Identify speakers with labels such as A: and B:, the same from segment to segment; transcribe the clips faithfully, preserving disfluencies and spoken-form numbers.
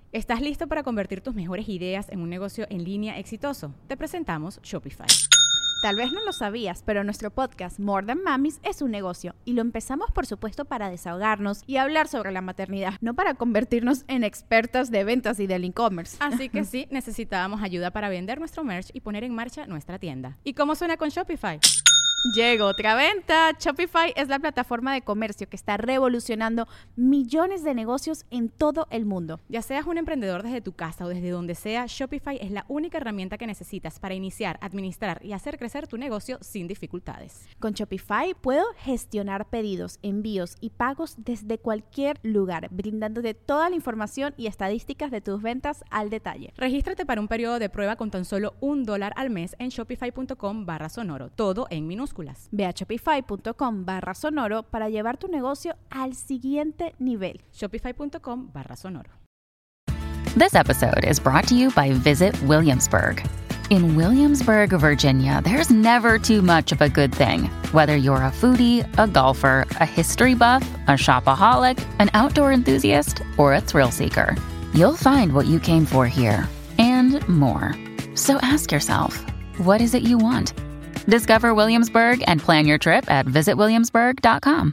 A: ¿Estás listo para convertir tus mejores ideas en un negocio en línea exitoso? Te presentamos Shopify.
B: Tal vez no lo sabías, pero nuestro podcast More Than Mamis es un negocio y lo empezamos por supuesto para desahogarnos y hablar sobre la maternidad, no para convertirnos en expertas de ventas y del e-commerce.
A: Así que sí, necesitábamos ayuda para vender nuestro merch y poner en marcha nuestra tienda. ¿Y cómo suena con Shopify?
B: Llegó otra venta. Shopify es la plataforma de comercio que está revolucionando millones de negocios en todo el mundo.
A: Ya seas un emprendedor desde tu casa o desde donde sea, Shopify es la única herramienta que necesitas para iniciar, administrar y hacer crecer tu negocio sin dificultades.
B: Con Shopify puedo gestionar pedidos, envíos y pagos desde cualquier lugar, brindándote toda la información y estadísticas de tus ventas al detalle.
A: Regístrate para un periodo de prueba con tan solo un dólar al mes en shopify.com barra sonoro, todo en minúsculas.
B: Ve a shopify.com barra sonoro para llevar tu negocio al siguiente nivel.
A: Shopify.com barra sonoro.
C: This episode is brought to you by Visit Williamsburg. In Williamsburg, Virginia, there's never too much of a good thing. Whether you're a foodie, a golfer, a history buff, a shopaholic, an outdoor enthusiast, or a thrill seeker, you'll find what you came for here and more. So ask yourself, what is it you want? Discover Williamsburg and plan your trip at visit williamsburg dot com.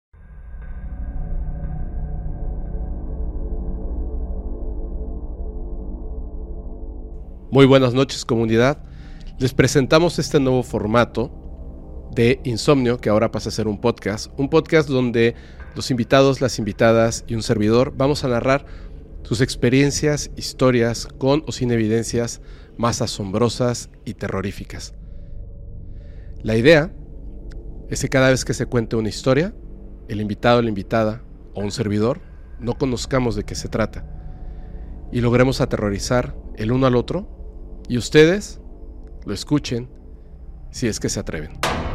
D: Muy buenas noches, comunidad. Les presentamos este nuevo formato de Insomnio, que ahora pasa a ser un podcast. Un podcast donde los invitados, las invitadas y un servidor vamos a narrar sus experiencias, historias con o sin evidencias más asombrosas y terroríficas. La idea es que cada vez que se cuente una historia, el invitado, la invitada o un servidor no conozcamos de qué se trata y logremos aterrorizar el uno al otro y ustedes lo escuchen si es que se atreven.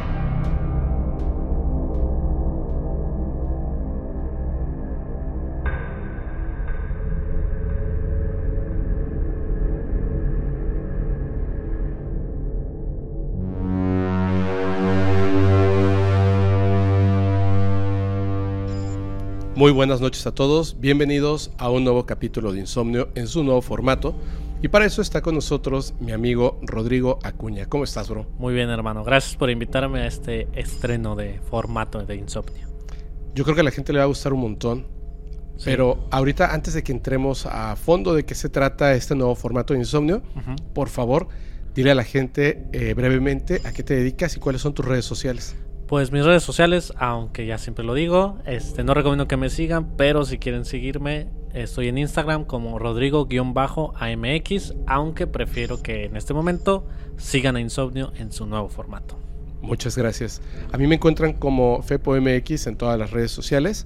D: Muy buenas noches a todos, bienvenidos a un nuevo capítulo de Insomnio en su nuevo formato. Y para eso está con nosotros mi amigo Rodrigo Acuña. ¿Cómo estás, bro?
E: Muy bien, hermano. Gracias por invitarme a este estreno de formato de Insomnio.
D: Yo creo que a la gente le va a gustar un montón. Sí. Pero ahorita, antes de que entremos a fondo de qué se trata este nuevo formato de Insomnio, uh-huh. por favor, dile a la gente eh, brevemente a qué te dedicas y cuáles son tus redes sociales.
E: Pues mis redes sociales, aunque ya siempre lo digo, este, no recomiendo que me sigan, pero si quieren seguirme, estoy en Instagram como Rodrigo-A M X, aunque prefiero que en este momento sigan a Insomnio en su nuevo formato.
D: Muchas gracias. A mí me encuentran como FepoMX en todas las redes sociales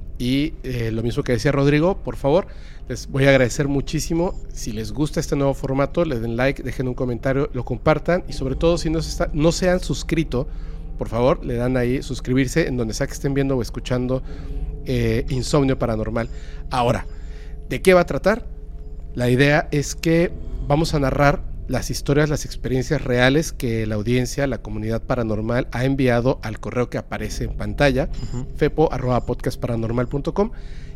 D: y eh, lo mismo que decía Rodrigo, por favor, les voy a agradecer muchísimo. Si les gusta este nuevo formato, le den like, dejen un comentario, lo compartan y sobre todo si no se, está, no se han suscrito, por favor, le dan ahí suscribirse en donde sea que estén viendo o escuchando eh, Insomnio Paranormal. Ahora, ¿de qué va a tratar? La idea es que vamos a narrar las historias, las experiencias reales que la audiencia, la comunidad paranormal ha enviado al correo que aparece en pantalla, uh-huh. fepo arroba podcast paranormal punto com.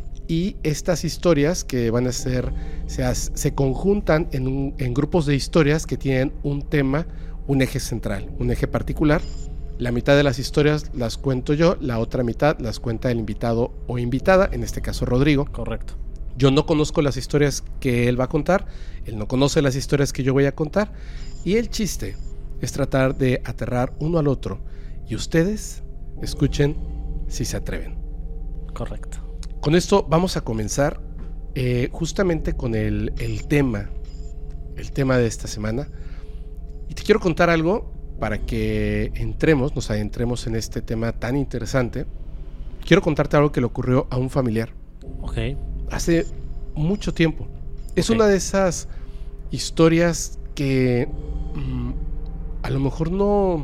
D: Y estas historias que van a ser, se, se conjuntan en, un, en grupos de historias que tienen un tema, un eje central, un eje particular. La mitad de las historias las cuento yo, la otra mitad las cuenta el invitado o invitada, en este caso Rodrigo.
E: Correcto.
D: Yo no conozco las historias que él va a contar, él no conoce las historias que yo voy a contar, y el chiste es tratar de aterrar uno al otro, y ustedes escuchen si se atreven.
E: Correcto.
D: Con esto vamos a comenzar eh, justamente con el, el tema, el tema de esta semana, y te quiero contar algo para que entremos, nos adentremos en este tema tan interesante. Quiero contarte algo que le ocurrió a un familiar.
E: Ok.
D: Hace mucho tiempo. Es
E: okay.
D: una de esas historias que mmm, a lo mejor no,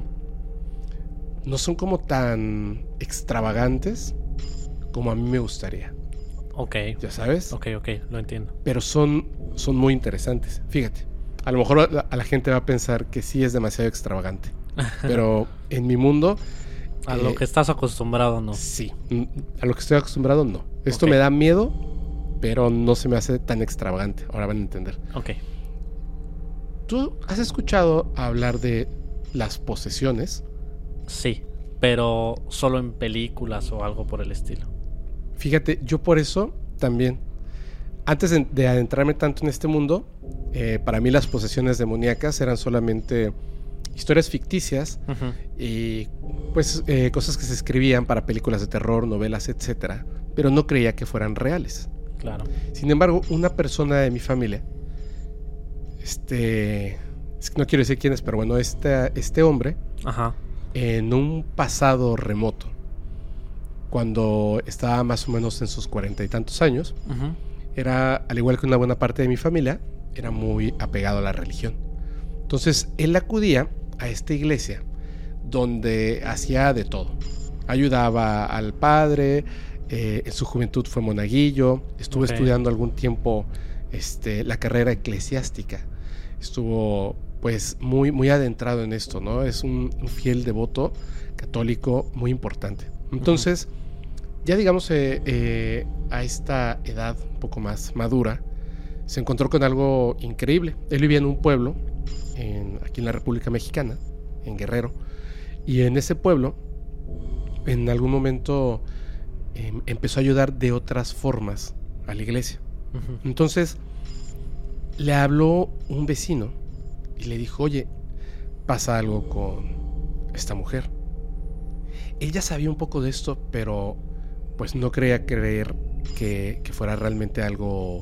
D: no son como tan extravagantes como a mí me gustaría.
E: Ok.
D: ¿Ya sabes?
E: Ok, ok, lo entiendo.
D: Pero son, son muy interesantes. Fíjate. A lo mejor a, a la gente va a pensar que sí es demasiado extravagante. Pero en mi mundo...
E: A eh, lo que estás acostumbrado, no.
D: Sí. A lo que estoy acostumbrado, no. Esto
E: okay.
D: me da miedo pero no se me hace tan extravagante. Ahora van a entender.
E: Ok.
D: ¿Tú has escuchado hablar de las posesiones?
E: Sí, pero solo en películas o algo por el estilo.
D: Fíjate, yo por eso también, antes de, de adentrarme tanto en este mundo, eh, para mí las posesiones demoníacas eran solamente historias ficticias
E: Ujú.
D: y pues eh, cosas que se escribían para películas de terror, novelas, etcétera, pero no creía que fueran reales.
E: Claro.
D: Sin embargo, una persona de mi familia, este, es que no quiero decir quién es, pero bueno, este, este hombre,
E: Ajá.
D: en un pasado remoto, cuando estaba más o menos en sus cuarenta y tantos años,
E: Ujú.
D: era, al igual que una buena parte de mi familia, era muy apegado a la religión. Entonces, él acudía a esta iglesia donde hacía de todo. Ayudaba al padre, eh, en su juventud fue monaguillo, estuvo
E: Ok.
D: estudiando algún tiempo este, la carrera eclesiástica. Estuvo pues muy, muy adentrado en esto, ¿no? Es un, un fiel devoto católico muy importante. Entonces, ya digamos eh, eh, a esta edad un poco más madura, se encontró con algo increíble. Él vivía en un pueblo, en, aquí en la República Mexicana, en Guerrero, y en ese pueblo, en algún momento eh, empezó a ayudar de otras formas a la iglesia.
E: Ujú.
D: Entonces, le habló un vecino y le dijo, oye, pasa algo con esta mujer. Ella sabía un poco de esto, pero pues no creía creer que, que fuera realmente algo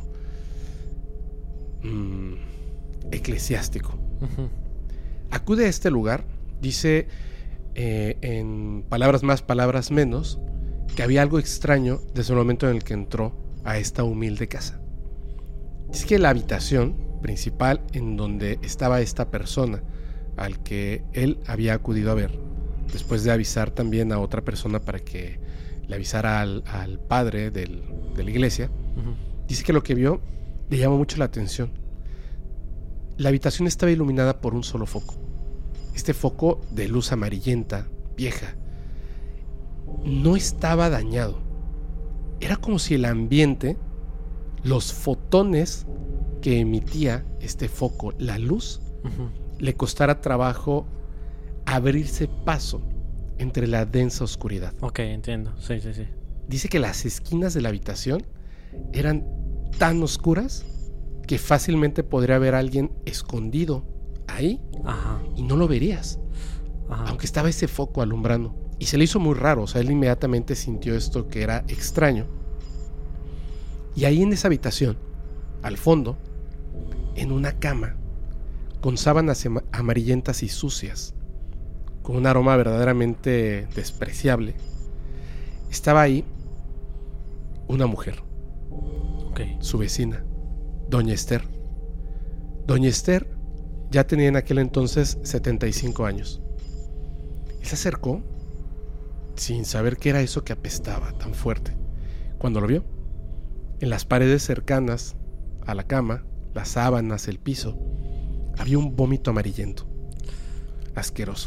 D: mmm, eclesiástico.
E: Ujú.
D: Acude a este lugar, dice eh, en palabras más, palabras menos, que había algo extraño desde el momento en el que entró a esta humilde casa. Dice que la habitación principal en donde estaba esta persona al que él había acudido a ver, después de avisar también a otra persona para que le avisara al, al padre del, de la iglesia,
E: Ujú.
D: dice que lo que vio le llamó mucho la atención. La habitación estaba iluminada por un solo foco. Este foco de luz amarillenta, vieja, no estaba dañado. Era como si el ambiente, los fotones que emitía este foco, la luz,
E: Ujú.
D: le costara trabajo abrirse paso entre la densa oscuridad.
E: Ok, entiendo. Sí, sí, sí.
D: Dice que las esquinas de la habitación eran tan oscuras que fácilmente podría haber alguien escondido ahí
E: Ajá.
D: y no lo verías,
E: Ajá.
D: aunque estaba ese foco alumbrando. Y se le hizo muy raro, o sea, él inmediatamente sintió esto que era extraño. Y ahí en esa habitación, al fondo, en una cama, con sábanas ama- amarillentas y sucias, con un aroma verdaderamente despreciable, estaba ahí una mujer,
E: Ok.
D: su vecina, doña Esther. Doña Esther ya tenía en aquel entonces setenta y cinco años. Él se acercó sin saber qué era eso que apestaba tan fuerte. Cuando lo vio, en las paredes cercanas a la cama, las sábanas, el piso, había un vómito amarillento, asqueroso.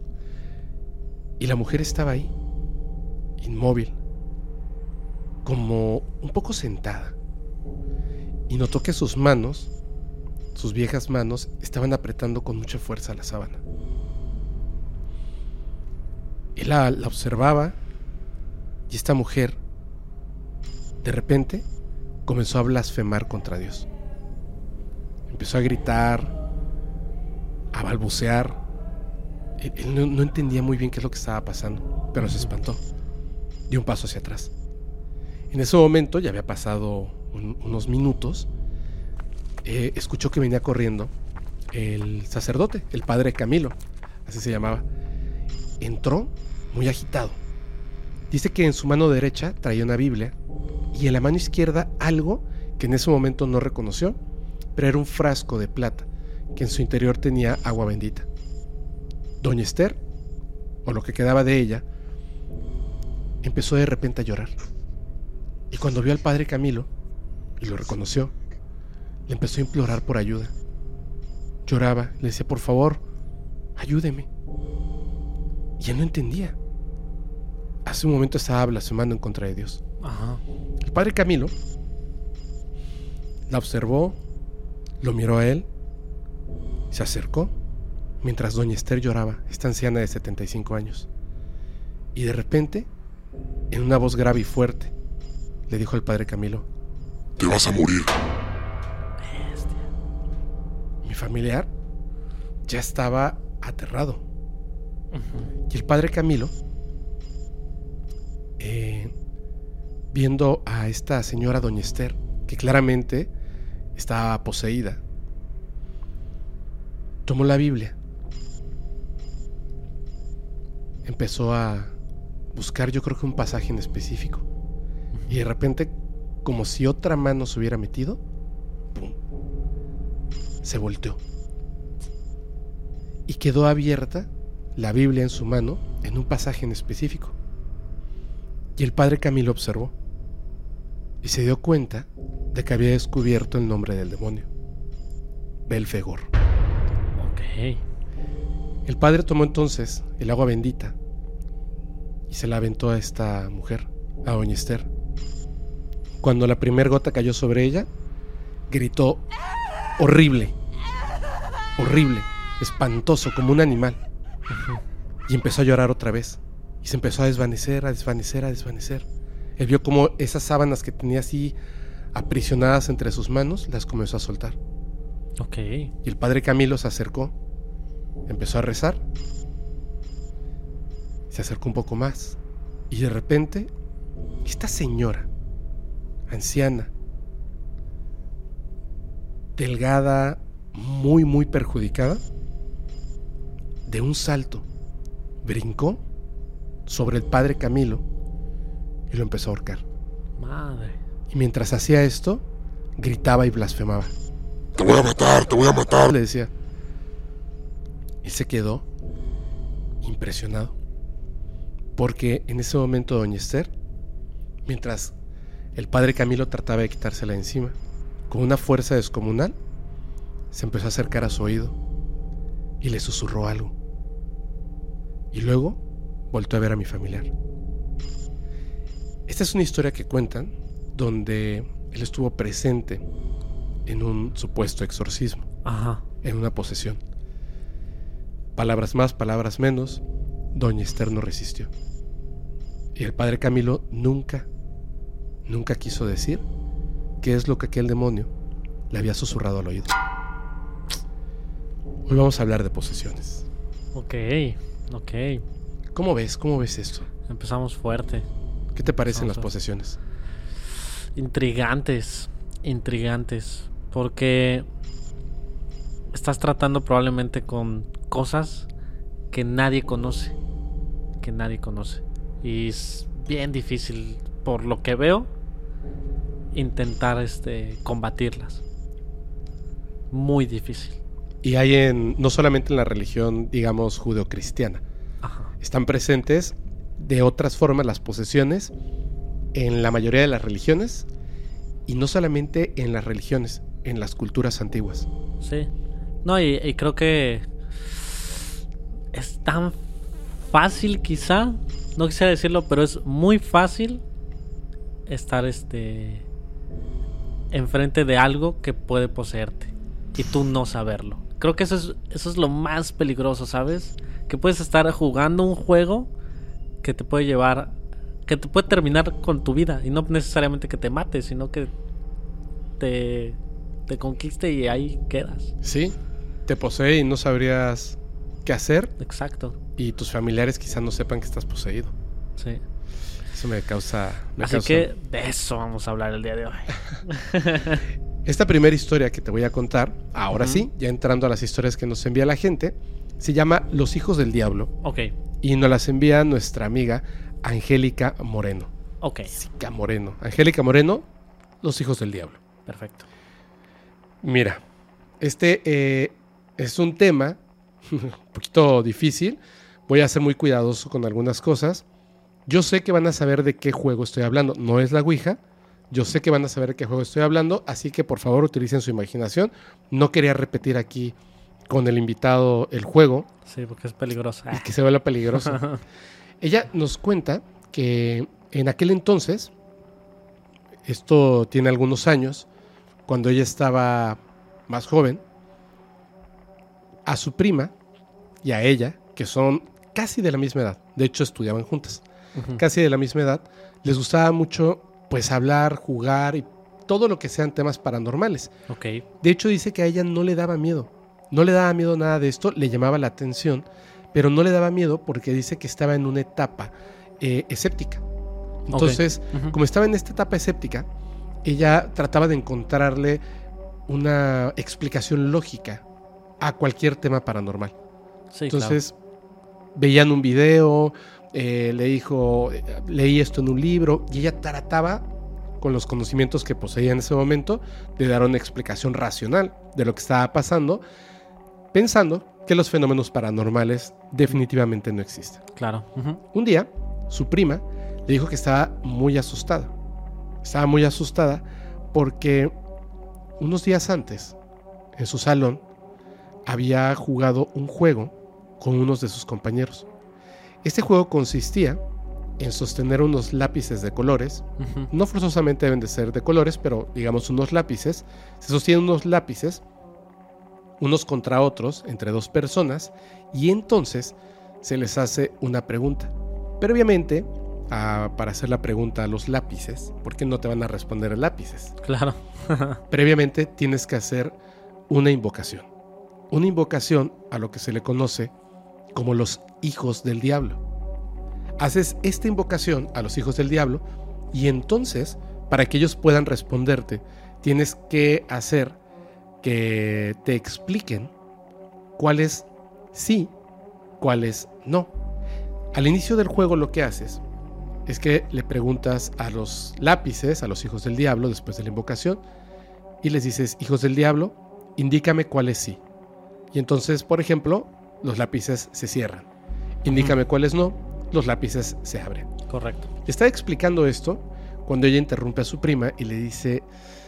D: Y la mujer estaba ahí, inmóvil, como un poco sentada. Y notó que sus manos, sus viejas manos, estaban apretando con mucha fuerza la sábana. Él la, la observaba y esta mujer, de repente, comenzó a blasfemar contra Dios. Empezó a gritar, a balbucear. Él, él no, no entendía muy bien qué es lo que estaba pasando, pero se espantó. Dio un paso hacia atrás. En ese momento, ya había pasado un, unos minutos, eh, escuchó que venía corriendo el sacerdote, el padre Camilo, así se llamaba. Entró muy agitado. Dice que en su mano derecha traía una Biblia y en la mano izquierda algo que en ese momento no reconoció, pero era un frasco de plata que en su interior tenía agua bendita. Doña Esther, o lo que quedaba de ella, empezó de repente a llorar. Y cuando vio al padre Camilo y lo reconoció, le empezó a implorar por ayuda. Lloraba, le decía, por favor, ayúdeme. Y él no entendía. Hace un momento estaba blasfemando en contra de Dios.
E: Ajá.
D: El padre Camilo La observó, lo miró a él, se acercó, mientras doña Esther lloraba, esta anciana de setenta y cinco años. Y de repente, en una voz grave y fuerte, le dijo al padre Camilo:
F: te vas a morir.
D: Mi familiar ya estaba aterrado. Uh-huh. Y el padre Camilo, eh, viendo a esta señora doña Esther, que claramente estaba poseída, tomó la Biblia, empezó a buscar, yo creo que un pasaje en específico, uh-huh. y de repente, como si otra mano se hubiera metido, ¡pum!, se volteó y quedó abierta la Biblia en su mano en un pasaje en específico. Y el padre Camilo observó y se dio cuenta de que había descubierto el nombre del demonio: Belfegor.
E: Ok.
D: El padre tomó entonces el agua bendita y se la aventó a esta mujer, a doña Esther. Cuando la primera gota cayó sobre ella, gritó horrible, horrible, espantoso, como un animal. Uh-huh. Y empezó a llorar otra vez. Y se empezó a desvanecer, a desvanecer, a desvanecer. Él vio como esas sábanas que tenía así aprisionadas entre sus manos, las comenzó a soltar.
E: Ok.
D: Y el padre Camilo se acercó, empezó a rezar, se acercó un poco más, y de repente, esta señora, anciana, delgada, muy, muy perjudicada, de un salto, brincó sobre el padre Camilo y lo empezó a ahorcar.
E: Madre.
D: Y mientras hacía esto, gritaba y blasfemaba.
F: Te voy a matar, te voy a matar,
D: le decía. Él se quedó impresionado, porque en ese momento doña Esther, mientras el padre Camilo trataba de quitársela de encima, con una fuerza descomunal, se empezó a acercar a su oído y le susurró algo. Y luego volvió a ver a mi familiar. Esta es una historia que cuentan donde él estuvo presente en un supuesto exorcismo.
E: Ajá.
D: En una posesión. Palabras más, palabras menos, doña Esther no resistió. Y el padre Camilo nunca, nunca quiso decir qué es lo que aquel demonio le había susurrado al oído. Hoy vamos a hablar de posesiones.
E: Ok, ok.
D: ¿Cómo ves? ¿Cómo ves esto?
E: Empezamos fuerte.
D: ¿Qué te parecen
E: Vamos
D: las posesiones?
E: Intrigantes, intrigantes. Porque estás tratando probablemente con cosas que nadie conoce. Que nadie conoce. Y es bien difícil, por lo que veo, intentar este combatirlas. Muy difícil.
D: Y hay en, no solamente en la religión, digamos, judeocristiana.
E: Ajá.
D: Están presentes de otras formas las posesiones en la mayoría de las religiones, y no solamente en las religiones, en las culturas antiguas.
E: Sí. No, y, y creo que es tan fácil, quizá, no quisiera decirlo, pero es muy fácil estar este enfrente de algo que puede poseerte y tú no saberlo. Creo que eso es, eso es lo más peligroso, ¿sabes? Que puedes estar jugando un juego que te puede llevar, que te puede terminar con tu vida, y no necesariamente que te mate, sino que te, te conquiste y ahí quedas.
D: Sí, te posee y no sabrías qué hacer.
E: Exacto.
D: Y tus familiares quizás no sepan que estás poseído.
E: Sí.
D: Eso me causa... Me
E: Así
D: causa...
E: que de eso vamos a hablar el día de hoy.
D: Esta primera historia que te voy a contar, ahora uh-huh. sí, ya entrando a las historias que nos envía la gente, se llama Los Hijos del Diablo.
E: Ok.
D: Y nos las envía nuestra amiga Angélica Moreno.
E: Ok.
D: Sica Moreno. Angélica Moreno, Los Hijos del Diablo.
E: Perfecto.
D: Mira, este eh, es un tema un poquito difícil. Voy a ser muy cuidadoso con algunas cosas. Yo sé que van a saber de qué juego estoy hablando. No es la Ouija. Yo sé que van a saber de qué juego estoy hablando. Así que por favor utilicen su imaginación. No quería repetir aquí con el invitado el juego.
E: Sí, porque es peligroso.
D: Y que se vuelva peligroso. Ella nos cuenta que en aquel entonces, esto tiene algunos años, cuando ella estaba más joven, a su prima y a ella, que son casi de la misma edad, de hecho estudiaban juntas, uh-huh. casi de la misma edad, les gustaba mucho pues hablar, jugar y todo lo que sean temas paranormales.
E: Okay.
D: De hecho dice que a ella no le daba miedo, no le daba miedo nada de esto, le llamaba la atención, pero no le daba miedo porque dice que estaba en una etapa eh, escéptica. Entonces, okay. uh-huh. como estaba en esta etapa escéptica, ella trataba de encontrarle una explicación lógica a cualquier tema paranormal.
E: Sí,
D: Entonces,
E: claro.
D: veían un video, eh, le dijo, eh, leí esto en un libro, y ella trataba, con los conocimientos que poseía en ese momento, de dar una explicación racional de lo que estaba pasando, pensando que los fenómenos paranormales definitivamente no existen.
E: Claro. Uh-huh.
D: Un día, su prima le dijo que estaba muy asustada. Estaba muy asustada porque unos días antes, en su salón, había jugado un juego con unos de sus compañeros. Este juego consistía en sostener unos lápices de colores. Uh-huh. No forzosamente deben de ser de colores, pero digamos unos lápices. Se sostienen unos lápices, unos contra otros, entre dos personas, y entonces se les hace una pregunta. Previamente, a, para hacer la pregunta a los lápices, porque no te van a responder lápices.
E: Claro.
D: Previamente tienes que hacer una invocación. Una invocación a lo que se le conoce como los hijos del diablo. Haces esta invocación a los hijos del diablo y entonces, para que ellos puedan responderte, tienes que hacer que te expliquen cuáles sí, cuáles no. Al inicio del juego lo que haces es que le preguntas a los lápices, a los hijos del diablo, después de la invocación, y les dices, hijos del diablo, indícame cuáles sí. Y entonces, por ejemplo, los lápices se cierran. Indícame uh-huh. cuáles no, los lápices se abren.
E: Correcto.
D: Le está explicando esto cuando ella interrumpe a su prima y le dice,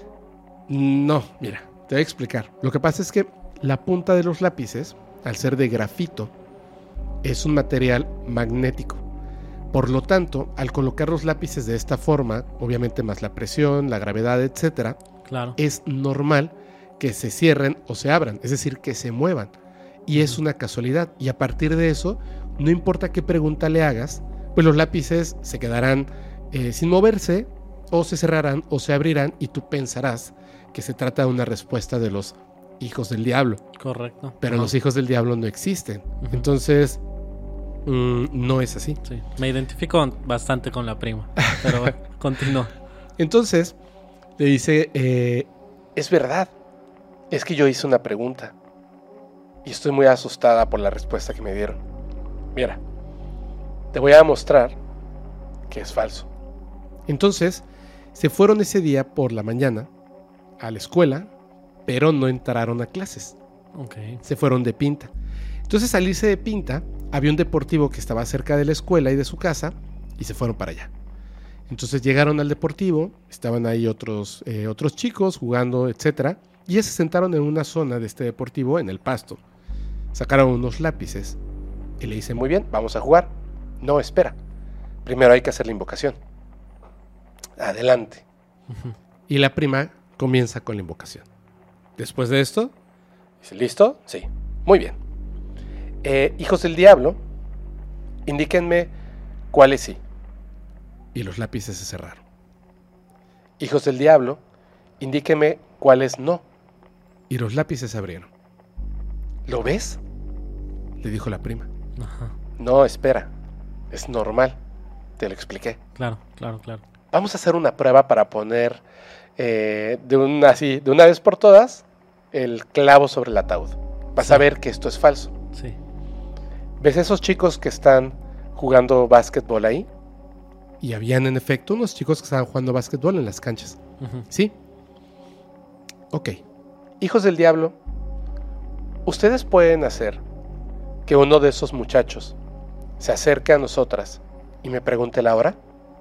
D: no, mira, te voy a explicar. Lo que pasa es que la punta de los lápices, al ser de grafito, es un material magnético. Por lo tanto, al colocar los lápices de esta forma, obviamente más la presión, la gravedad, etcétera,
E: claro.
D: es normal que se cierren o se abran, es decir, que se muevan. Y es una casualidad. Y a partir de eso, no importa qué pregunta le hagas, pues los lápices se quedarán eh, sin moverse, o se cerrarán o se abrirán, y tú pensarás que se trata de una respuesta de los hijos del diablo.
E: Correcto.
D: Pero
E: uh-huh.
D: los hijos del diablo no existen. Uh-huh. Entonces, mmm, no es así.
E: Sí, me identifico bastante con la prima, pero bueno, continúa.
D: Entonces, le dice, eh, es verdad, es que yo hice una pregunta y estoy muy asustada por la respuesta que me dieron. Mira, te voy a mostrar que es falso. Entonces, se fueron ese día por la mañana a la escuela, pero no entraron a clases.
E: Okay.
D: Se fueron de pinta. Entonces, al irse de pinta, había un deportivo que estaba cerca de la escuela y de su casa, y se fueron para allá. Entonces llegaron al deportivo, estaban ahí otros, eh, otros chicos jugando, etcétera, y ellos se sentaron en una zona de este deportivo, en el pasto. Sacaron unos lápices y le dicen, muy bien, vamos a jugar. No, espera, primero hay que hacer la invocación. Adelante. Uh-huh. Y la prima comienza con la invocación. Después de esto, dice, ¿listo? Sí, muy bien. Eh, hijos del diablo, indíquenme cuáles sí. Y los lápices se cerraron. Hijos del diablo, indíquenme cuáles no. Y los lápices se abrieron. ¿Lo ves?, le dijo la prima.
E: Ajá.
D: No, espera, es normal, te lo expliqué.
E: Claro, claro, claro.
D: Vamos a hacer una prueba para poner eh, de, una, así, de una vez por todas el clavo sobre el ataúd. Vas sí. a ver que esto es falso.
E: Sí.
D: ¿Ves esos chicos que están jugando básquetbol ahí? Y habían en efecto unos chicos que estaban jugando básquetbol en las canchas. Uh-huh. ¿Sí? Ok. Hijos del diablo, ustedes pueden hacer que uno de esos muchachos se acerque a nosotras y me pregunte la hora.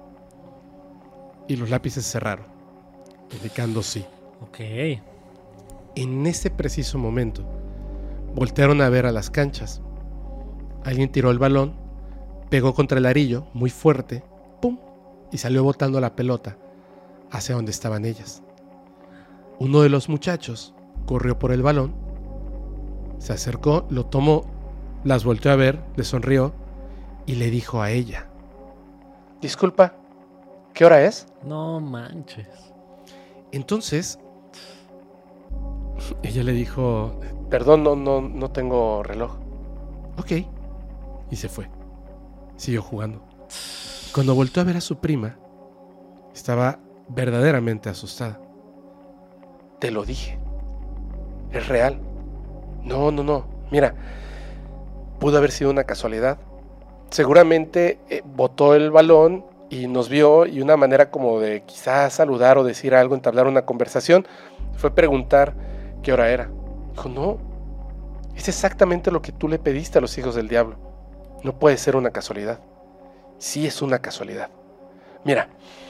D: Y los lápices se cerraron, indicando sí.
E: Ok.
D: En ese preciso momento, voltearon a ver a las canchas. Alguien tiró el balón, pegó contra el arillo muy fuerte, ¡pum!, y salió botando la pelota hacia donde estaban ellas. Uno de los muchachos corrió por el balón, se acercó, lo tomó, las volteó a ver, le sonrió y le dijo a ella: disculpa, ¿qué hora es?
E: No manches.
D: Entonces, ella le dijo: perdón, no, no, no tengo reloj. Ok. Y se fue. Siguió jugando. Cuando volteó a ver a su prima, estaba verdaderamente asustada. Te lo dije. Es real. No, no, no. Mira, pudo haber sido una casualidad. Seguramente eh, botó el balón y nos vio, y una manera como de quizás saludar o decir algo, entablar una conversación, fue preguntar qué hora era. Dijo: no, es exactamente lo que tú le pediste a los hijos del diablo. No puede ser una casualidad. Sí es una casualidad. Mira,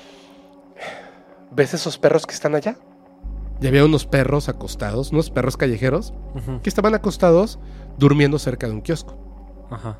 D: ¿ves esos perros que están allá? Y había unos perros acostados, unos perros callejeros, uh-huh, que estaban acostados durmiendo cerca de un kiosco.
E: Ajá.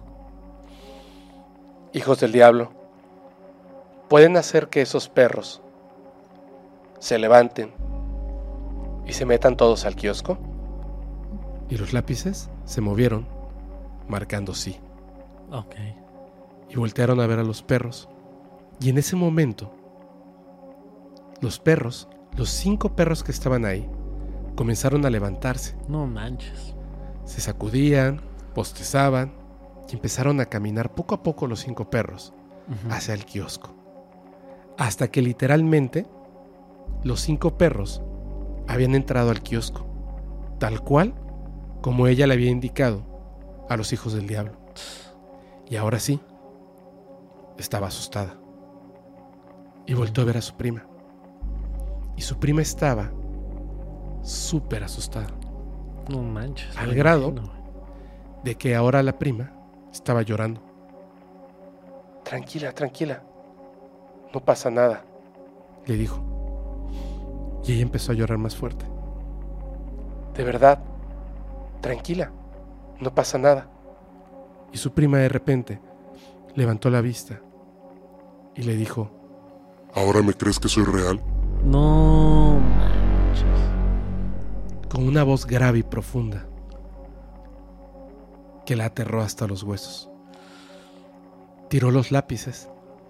D: Hijos del diablo, pueden hacer que esos perros se levanten y se metan todos al kiosco. Y los lápices se movieron, marcando sí.
E: Ok.
D: Y voltearon a ver a los perros. Y en ese momento, los perros, los cinco perros que estaban ahí, comenzaron a levantarse.
E: No manches.
D: Se sacudían, bostezaban y empezaron a caminar poco a poco los cinco perros, uh-huh, hacia el kiosco. Hasta que literalmente los cinco perros habían entrado al kiosco, tal cual como ella le había indicado a los hijos del diablo. Y ahora sí, estaba asustada. Y volvió a ver a su prima. Y su prima estaba súper asustada.
E: No manches.
D: Al grado de que ahora la prima estaba llorando. Tranquila, tranquila. No pasa nada, le dijo. Y ella empezó a llorar más fuerte. De verdad, tranquila, no pasa nada. Y su prima de repente levantó la vista y le dijo:
F: ¿ahora me crees que soy real?
E: No manches.
D: Con una voz grave y profunda que la aterró hasta los huesos. Tiró los lápices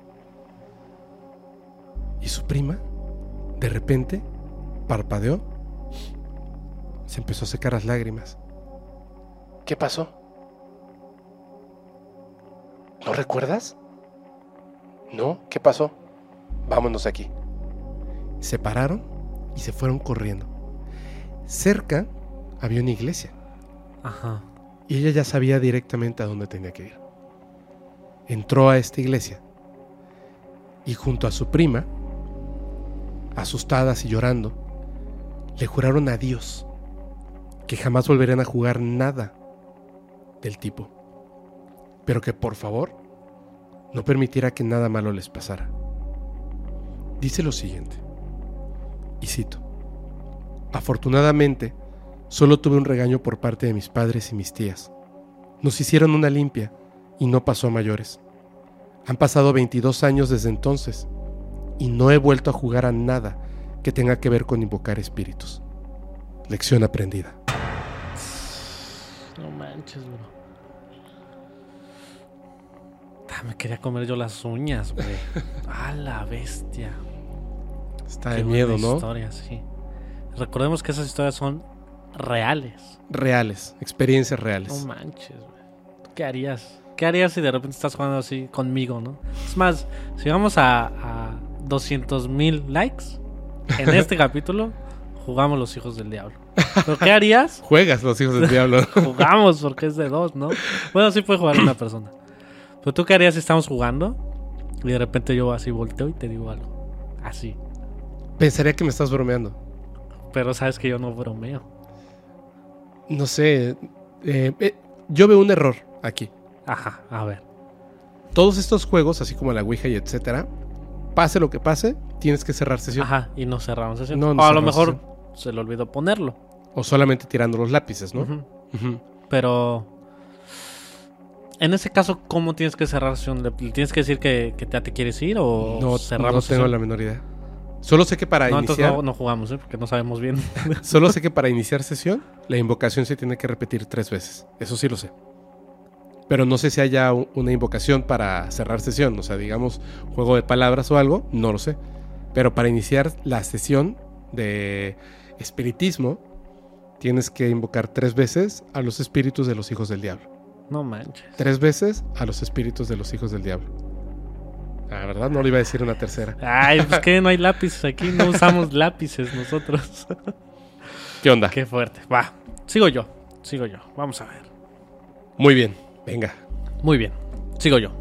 D: y su prima de repente parpadeó, se empezó a secar las lágrimas. ¿Qué pasó? ¿No recuerdas? No, ¿qué pasó? Vámonos de aquí. Se pararon y se fueron corriendo. Cerca había una iglesia.
E: Ajá.
D: Y ella ya sabía directamente a dónde tenía que ir. Entró a esta iglesia y junto a su prima, asustadas y llorando, le juraron a Dios que jamás volverían a jugar nada del tipo, pero que por favor no permitiera que nada malo les pasara. Dice lo siguiente, y cito: afortunadamente solo tuve un regaño por parte de mis padres y mis tías. Nos hicieron una limpia y no pasó a mayores. Han pasado veintidós años desde entonces y no he vuelto a jugar a nada que tenga que ver con invocar espíritus. Lección aprendida.
E: No manches, bro. Ah, me quería comer yo las uñas, güey. A la bestia.
D: Está
E: Qué
D: de miedo,
E: buena
D: ¿no?
E: Historia, sí. Recordemos que esas historias son reales.
D: Reales, experiencias reales.
E: No manches, güey. ¿Qué harías? ¿Qué harías si de repente estás jugando así conmigo, no? Es más, si vamos a, a doscientos mil likes en este capítulo, jugamos los hijos del diablo. ¿Pero qué harías?
D: Juegas los hijos del diablo.
E: Jugamos porque es de dos, ¿no? Bueno, sí puede jugar una persona. Pero tú qué harías si estamos jugando y de repente yo así volteo y te digo algo. Así.
D: Pensaría que me estás bromeando.
E: Pero sabes que yo no bromeo.
D: No sé. Eh, eh, yo veo un error aquí.
E: Ajá, a ver.
D: Todos estos juegos, así como la Ouija y etcétera, pase lo que pase, tienes que cerrar sesión.
E: Ajá, y no cerramos sesión.
D: No, no
E: o a lo
D: cerramos
E: mejor
D: sesión.
E: se le olvidó ponerlo.
D: O solamente tirando los lápices, ¿no?
E: Uh-huh.
D: Uh-huh.
E: Pero en ese caso, ¿cómo tienes que cerrar sesión? ¿Le tienes que decir que, que ya te quieres ir o
D: No,
E: cerramos
D: no tengo
E: sesión?
D: la menor idea. Solo sé que para
E: No,
D: iniciar...
E: entonces no, no jugamos, ¿eh? Porque no sabemos bien.
D: Solo sé que para iniciar sesión, la invocación se tiene que repetir tres veces. Eso sí lo sé. Pero no sé si haya u- una invocación para cerrar sesión. O sea, digamos, juego de palabras o algo. No lo sé. Pero para iniciar la sesión de espiritismo, tienes que invocar tres veces a los espíritus de los hijos del diablo.
E: No manches.
D: Tres veces a los espíritus de los hijos del diablo. Ah, ¿verdad? No le iba a decir una tercera.
E: Ay, pues que no hay lápices aquí. No usamos lápices nosotros.
D: ¿Qué onda?
E: Qué fuerte. Va, sigo yo. Sigo yo. Vamos a ver.
D: Muy bien. Venga.
E: Muy bien, sigo yo.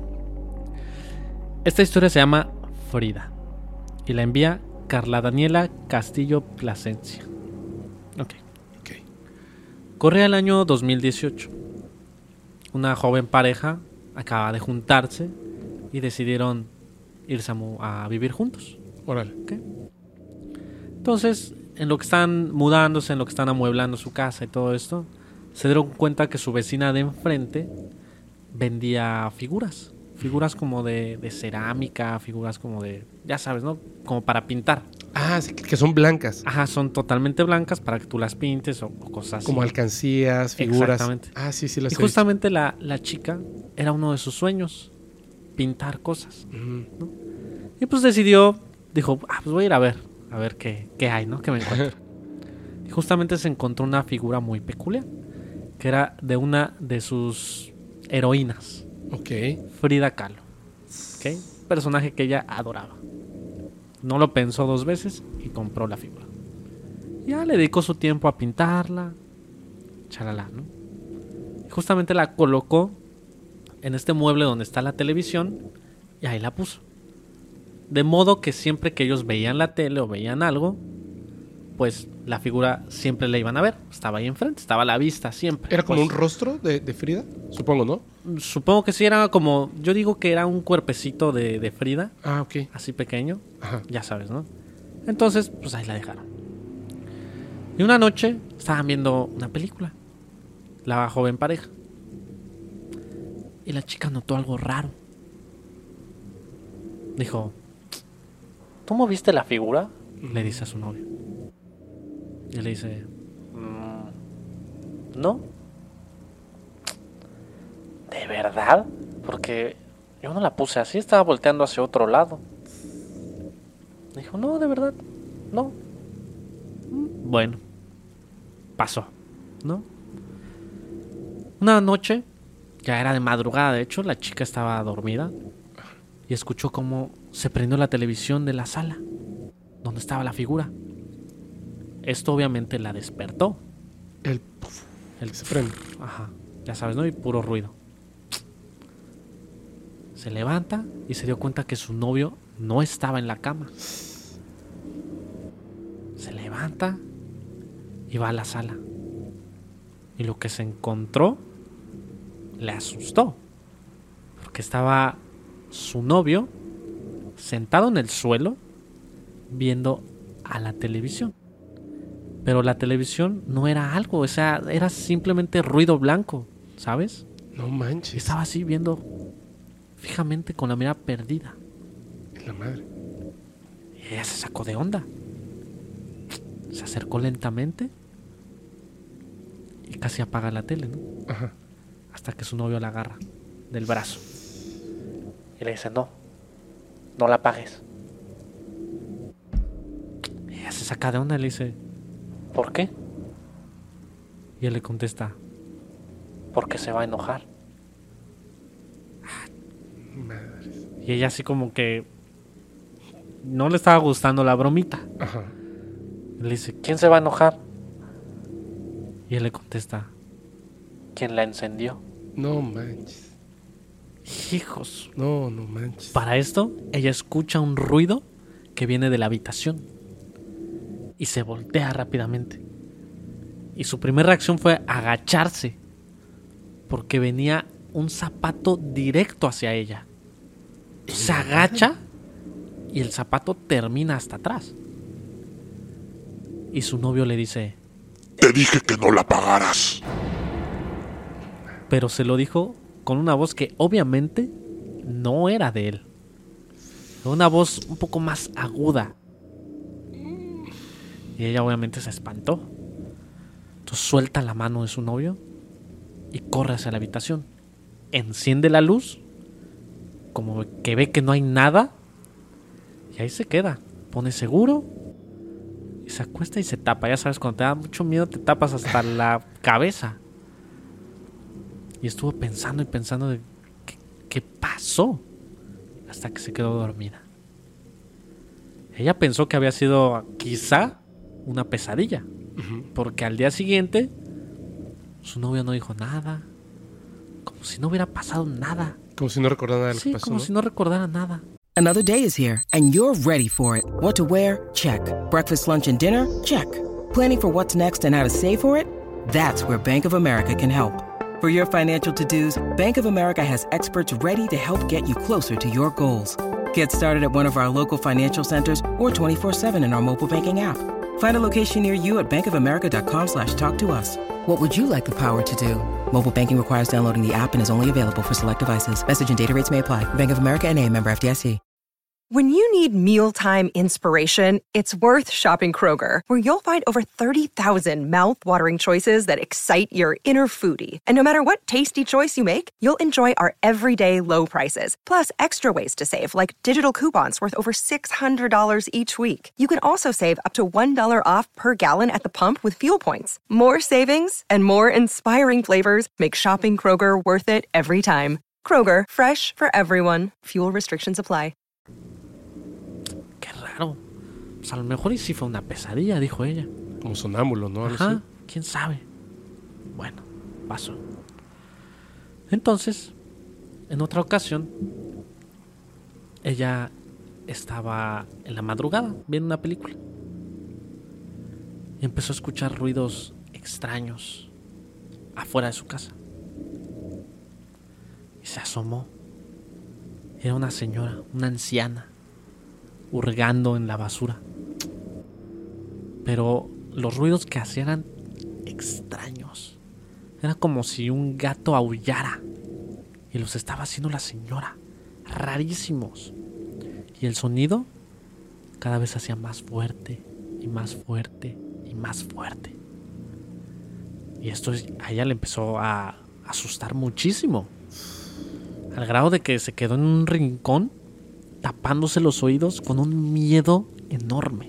E: Esta historia se llama Frida y la envía Carla Daniela Castillo Plasencia. Ok.
D: Ok.
E: Corre el año dos mil dieciocho. Una joven pareja acaba de juntarse y decidieron irse a, mu- a vivir juntos.
D: Órale.
E: Ok. Entonces, en lo que están mudándose, en lo que están amueblando su casa y todo esto, se dieron cuenta que su vecina de enfrente vendía figuras. Figuras como de, de cerámica, figuras como de, ya sabes, ¿no? Como para pintar.
D: Ah, sí, que son blancas.
E: Ajá, son totalmente blancas para que tú las pintes o, o cosas así.
D: Como alcancías, figuras.
E: Exactamente.
D: Ah, sí, sí, las
E: Y
D: he visto.
E: justamente la, la chica era uno de sus sueños, pintar cosas.
D: Ujú.
E: Y pues decidió, dijo, ah, pues voy a ir a ver, a ver qué, qué hay, ¿no? ¿Qué me encuentro? Y justamente se encontró una figura muy peculiar, que era de una de sus heroínas,
D: Ok.
E: Frida Kahlo. ¿Ok? Personaje que ella adoraba. No lo pensó dos veces y compró la figura. Ya le dedicó su tiempo a pintarla, chalala, ¿no? Y justamente la colocó en este mueble donde está la televisión y ahí la puso. De modo que siempre que ellos veían la tele o veían algo, pues la figura siempre la iban a ver. Estaba ahí enfrente, estaba a la vista siempre.
D: ¿Era como
E: Pues,
D: un rostro de, de Frida? Supongo, ¿no?
E: Supongo que sí, era como, yo digo que era un cuerpecito de, de Frida,
D: Ah, ok.
E: así pequeño,
D: Ajá.
E: ya sabes, ¿no? Entonces, pues ahí la dejaron. Y una noche estaban viendo una película, la joven pareja. Y la chica notó algo raro. Dijo, ¿tú moviste la figura? Le dice a su novio. Y él le dice, "Mm, no. ¿De verdad? Porque yo no la puse así, estaba volteando hacia otro lado." Dijo, no, de verdad, no. "Mm, Bueno, pasó, ¿no?" Una noche, ya era de madrugada, de hecho, la chica estaba dormida y escuchó cómo se prendió la televisión de la sala donde estaba la figura. Esto obviamente la despertó.
D: El... puf,
E: El
D: se prende.
E: Ajá, ya sabes, ¿no? Y puro ruido. Se levanta y se dio cuenta que su novio no estaba en la cama. Se levanta y va a la sala. Y lo que se encontró le asustó. Porque estaba su novio sentado en el suelo viendo a la televisión. Pero la televisión no era algo, o sea, era simplemente ruido blanco, ¿sabes?
D: No manches.
E: Estaba así viendo fijamente con la mirada perdida.
D: En la madre.
E: Y ella se sacó de onda. Se acercó lentamente y casi apaga la tele, ¿no?
D: Ajá.
E: Hasta que su novio la agarra del brazo. Y le dice, no, no la apagues. Y ella se saca de onda y le dice, ¿por qué? Y él le contesta, porque se va a enojar.
D: Madres.
E: Y ella así como que no le estaba gustando la bromita.
D: Ajá.
E: Y le dice, ¿quién se va a enojar? Y él le contesta, ¿quién la encendió?
D: No manches.
E: Hijos.
D: No, no manches.
E: Para esto, ella escucha un ruido que viene de la habitación y se voltea rápidamente. Y su primera reacción fue agacharse porque venía un zapato directo hacia ella. Se agacha y el zapato termina hasta atrás. Y su novio le dice,
F: Te dije que no la pagaras.
E: pero se lo dijo con una voz que obviamente no era de él. Una voz un poco más aguda. Y ella obviamente se espantó. Entonces suelta la mano de su novio y corre hacia la habitación. Enciende la luz, como que ve que no hay nada, y ahí se queda. Pone seguro y se acuesta y se tapa. Ya sabes, cuando te da mucho miedo te tapas hasta la cabeza. Y estuvo pensando y pensando de qué, qué pasó, hasta que se quedó dormida. Ella pensó que había sido quizá una pesadilla, uh-huh. porque al día siguiente su novio no dijo nada, como si no hubiera pasado nada.
D: Como si no recordara nada de lo
E: sí,
D: que pasó.
E: como
D: ¿no?
E: si no recordara nada.
G: Another day is here, and you're ready for it. What to wear? Check. Breakfast, lunch, and dinner? Check. Planning for what's next and how to save for it? That's where Bank of America can help. For your financial to-dos, Bank of America has experts ready to help get you closer to your goals. Get started at one of our local financial centers or twenty-four seven in our mobile banking app. Find a location near you at bankofamerica.com slash talk to us. What would you like the power to do? Mobile banking requires downloading the app and is only available for select devices. Message and data rates may apply. Bank of America N A, member F D I C.
H: When you need mealtime inspiration, it's worth shopping Kroger, where you'll find over thirty thousand mouth-watering choices that excite your inner foodie. And no matter what tasty choice you make, you'll enjoy our everyday low prices, plus extra ways to save, like digital coupons worth over six hundred dollars each week. You can also save up to one dollar off per gallon at the pump with fuel points. More savings and more inspiring flavors make shopping Kroger worth it every time. Kroger, fresh for everyone. Fuel restrictions apply.
E: Qué raro. Pues a lo mejor y sí fue una pesadilla, dijo ella.
D: Como sonámbulo, ¿no?
E: Ajá,
D: Así.
E: quién sabe. Bueno, pasó. Entonces, en otra ocasión, ella estaba en la madrugada viendo una película y empezó a escuchar ruidos extraños afuera de su casa. Y se asomó. Era una señora, una anciana, hurgando en la basura. Pero los ruidos que hacía eran extraños. Era como si un gato aullara. Y los estaba haciendo la señora. Rarísimos. Y el sonido cada vez se hacía más fuerte y más fuerte y más fuerte. Y esto a ella le empezó a asustar muchísimo. Al grado de que se quedó en un rincón tapándose los oídos con un miedo enorme.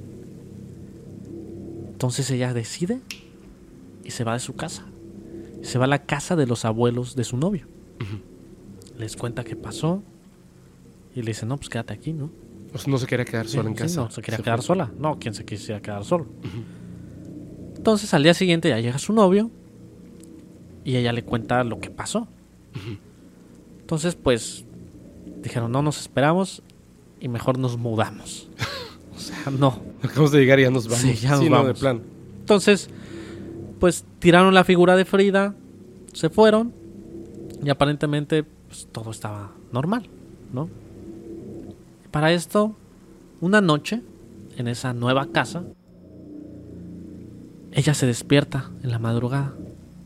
E: Entonces ella decide y se va de su casa. Se va a la casa de los abuelos de su novio. Uh-huh. Les cuenta qué pasó y le dice, no, pues quédate aquí, ¿no?
D: O sea, no se quería quedar sola
E: sí,
D: en casa.
E: Sí, no, se quería
D: se
E: quedar
D: fue.
E: sola. No, ¿quién se quisiera quedar solo? Uh-huh. Entonces al día siguiente ya llega su novio y ella le cuenta lo que pasó. Uh-huh. Entonces pues dijeron, no nos esperamos y mejor nos mudamos. O sea, no.
D: Acabamos de llegar y ya nos vamos.
E: Sí, ya nos
D: sí,
E: vamos.
D: No, de plan.
E: Entonces, pues tiraron la figura de Frida, se fueron y aparentemente pues, todo estaba normal, ¿no? Para esto, una noche, en esa nueva casa, ella se despierta en la madrugada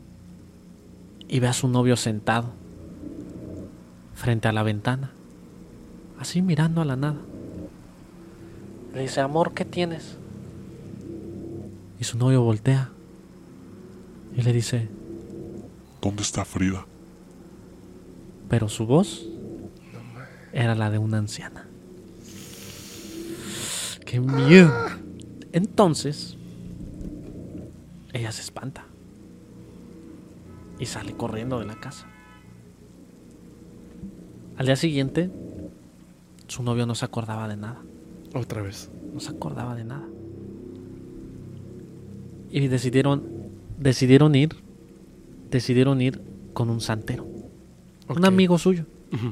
E: y ve a su novio sentado frente a la ventana, así mirando a la nada. Le dice, amor, ¿qué tienes? Y su novio voltea y le dice,
F: ¿dónde está Frida?
E: pero su voz era la de una anciana. ¡Qué miedo! Entonces, ella se espanta y sale corriendo de la casa. Al día siguiente, su novio no se acordaba de nada.
D: Otra vez.
E: No se acordaba de nada. Y decidieron, decidieron ir, decidieron ir con un santero, okay. Un amigo suyo. Uh-huh.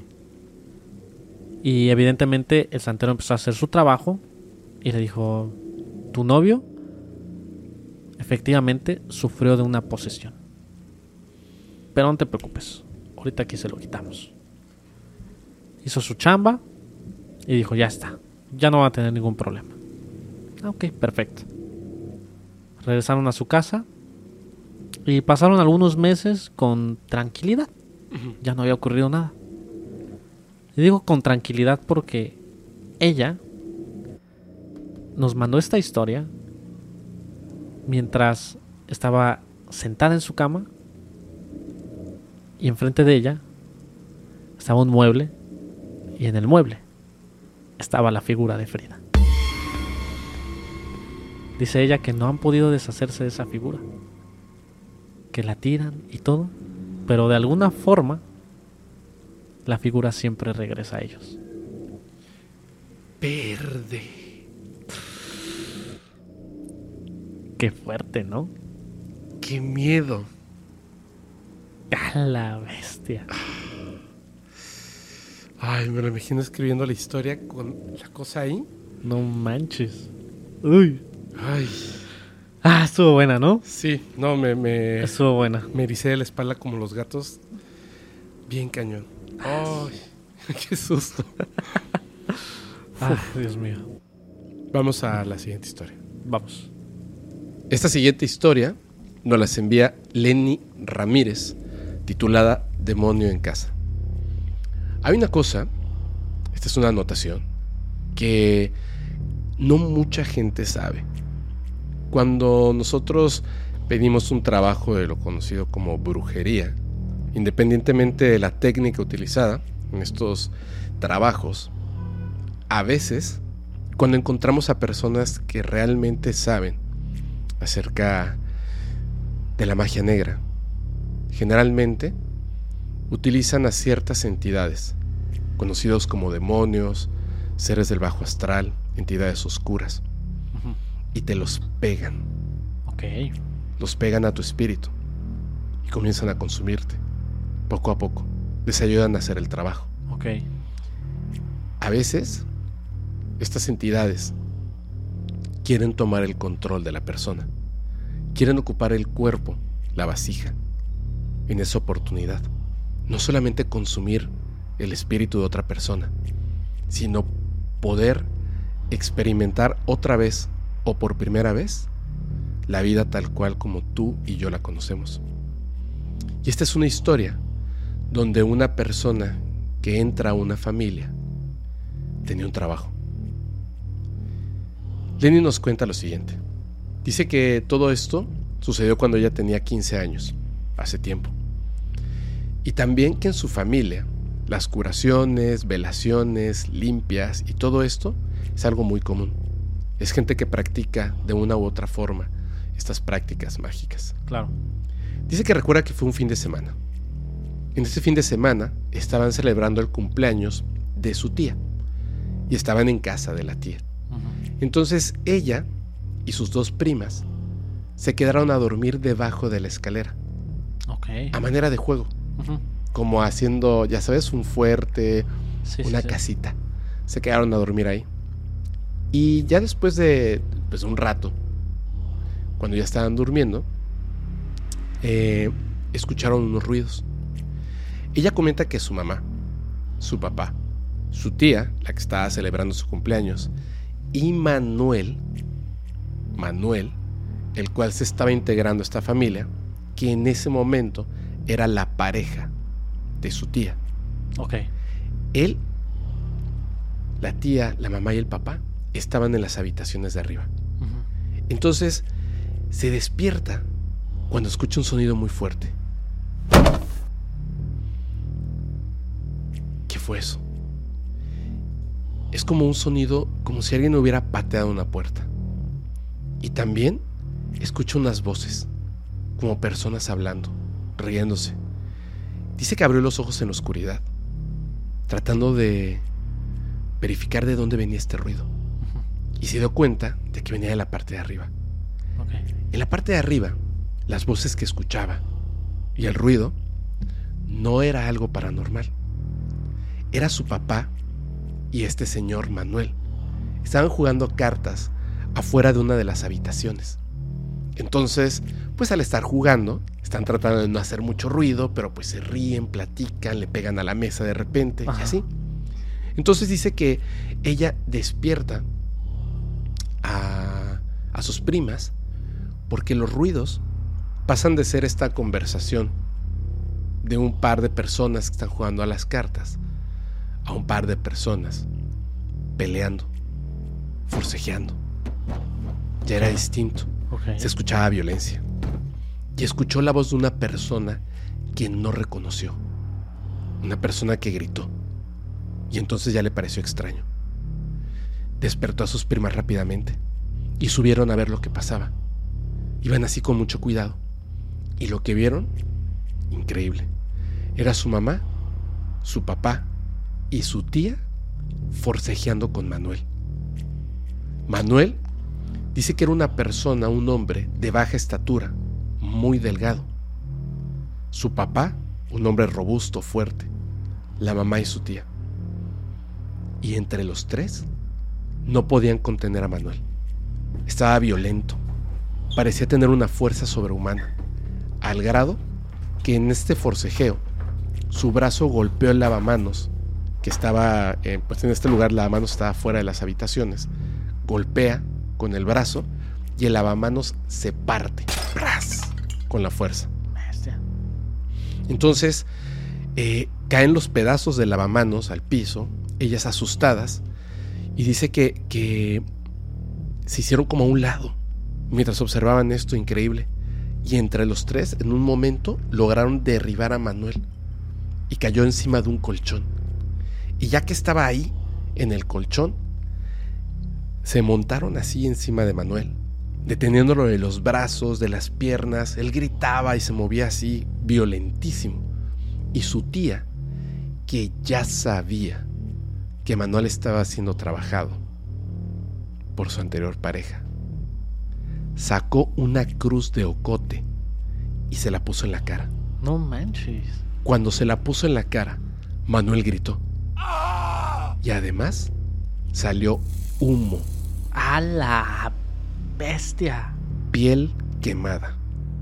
E: Y evidentemente el santero empezó a hacer su trabajo y le dijo, tu novio efectivamente sufrió de una posesión. Pero no te preocupes, ahorita aquí se lo quitamos. Hizo su chamba y dijo, ya está, ya no va a tener ningún problema. Ok, perfecto. Regresaron a su casa y pasaron algunos meses con tranquilidad. Uh-huh. Ya no había ocurrido nada. Y digo con tranquilidad porque ella nos mandó esta historia mientras estaba sentada en su cama y enfrente de ella estaba un mueble y en el mueble estaba la figura de Frida. Dice ella que no han podido deshacerse de esa figura, que la tiran y todo, pero de alguna forma la figura siempre regresa a ellos.
D: Verde.
E: Qué fuerte, ¿no?
D: Qué miedo.
E: A la bestia.
D: Ay, me lo imagino escribiendo la historia con la cosa ahí.
E: No manches. Uy.
D: Ay.
E: Ah, estuvo buena, ¿no?
D: Sí, no, me... me
E: estuvo buena.
D: Me ericé de la espalda como los gatos. Bien cañón. Ay, qué susto.
E: Ay, Dios mío.
D: Vamos a la siguiente historia.
E: Vamos.
D: Esta siguiente historia nos las envía Lenny Ramírez, titulada Demonio en casa. Hay una cosa, esta es una anotación, que no mucha gente sabe. Cuando nosotros pedimos un trabajo de lo conocido como brujería, independientemente de la técnica utilizada en estos trabajos, a veces, cuando encontramos a personas que realmente saben acerca de la magia negra, generalmente utilizan a ciertas entidades, conocidos como demonios, seres del bajo astral, entidades oscuras, uh-huh. y te los pegan.
E: Ok.
D: Los pegan a tu espíritu y comienzan a consumirte, poco a poco. Les ayudan a hacer el trabajo.
E: Ok.
D: A veces, estas entidades quieren tomar el control de la persona. Quieren ocupar el cuerpo, la vasija, en esa oportunidad. No solamente consumir el espíritu de otra persona, sino poder experimentar otra vez o por primera vez la vida tal cual como tú y yo la conocemos. Y esta es una historia donde una persona que entra a una familia tenía un trabajo. Lenny nos cuenta lo siguiente. Dice que todo esto sucedió cuando ella tenía quince años, hace tiempo. Y también que en su familia las curaciones, velaciones, limpias y todo esto es algo muy común. Es gente que practica de una u otra forma estas prácticas mágicas.
E: Claro.
D: Dice que recuerda que fue un fin de semana. En ese fin de semana estaban celebrando el cumpleaños de su tía y estaban en casa de la tía. Uh-huh. Entonces ella y sus dos primas se quedaron a dormir debajo de la escalera.
E: Okay.
D: A manera de juego.
E: Uh-huh.
D: Como haciendo, ya sabes, un fuerte,
E: sí,
D: una
E: sí,
D: casita. Sí. Se quedaron a dormir ahí. Y ya después de pues, un rato, cuando ya estaban durmiendo, eh, escucharon unos ruidos. Ella comenta que su mamá, su papá, su tía, la que estaba celebrando su cumpleaños, y Manuel, Manuel, el cual se estaba integrando a esta familia, que en ese momento era la pareja de su tía.
E: Ok.
D: Él, la tía, la mamá y el papá estaban en las habitaciones de arriba. Uh-huh. Entonces se despierta cuando escucha un sonido muy fuerte. ¿Qué fue eso? Es como un sonido, como si alguien hubiera pateado una puerta. Y también escucha unas voces, como personas hablando, riéndose. Dice que abrió los ojos en la oscuridad, tratando de verificar de dónde venía este ruido. Uh-huh. Y se dio cuenta de que venía de la parte de arriba.
E: Okay.
D: En la parte de arriba, las voces que escuchaba y el ruido no era algo paranormal. Era su papá y este señor Manuel. Estaban jugando cartas afuera de una de las habitaciones. Entonces, pues al estar jugando, están tratando de no hacer mucho ruido, pero pues se ríen, platican, le pegan a la mesa de repente. Ajá. Y así. Entonces dice que ella despierta a, a sus primas porque los ruidos pasan de ser esta conversación de un par de personas que están jugando a las cartas a un par de personas peleando, forcejeando. Ya era distinto.
E: Okay.
D: Se escuchaba violencia. Y escuchó la voz de una persona que no reconoció. Una persona que gritó. Y entonces ya le pareció extraño. Despertó a sus primas rápidamente y subieron a ver lo que pasaba. Iban así con mucho cuidado. Y lo que vieron, increíble, era su mamá, su papá y su tía forcejeando con Manuel. Manuel dice que era una persona, un hombre de baja estatura, muy delgado. Su papá, un hombre robusto, fuerte. La mamá y su tía. Y entre los tres no podían contener a Manuel. Estaba violento. Parecía tener una fuerza sobrehumana, al grado que en este forcejeo su brazo golpeó el lavamanos, que estaba, eh, pues en este lugar el lavamanos estaba fuera de las habitaciones. Golpea con el brazo y el lavamanos se parte, ¡pras!, con la fuerza. Entonces eh, caen los pedazos del lavamanos al piso, ellas asustadas, y dice que, que se hicieron como a un lado mientras observaban esto increíble. Y entre los tres, en un momento, lograron derribar a Manuel y cayó encima de un colchón. Y ya que estaba ahí, en el colchón, se montaron así encima de Manuel, deteniéndolo de los brazos, de las piernas. Él gritaba y se movía así, violentísimo. Y su tía, que ya sabía que Manuel estaba siendo trabajado por su anterior pareja, sacó una cruz de ocote y se la puso en la cara.
E: No manches.
D: Cuando se la puso en la cara, Manuel gritó. Y además salió humo.
E: ¡A la bestia!
D: Piel quemada.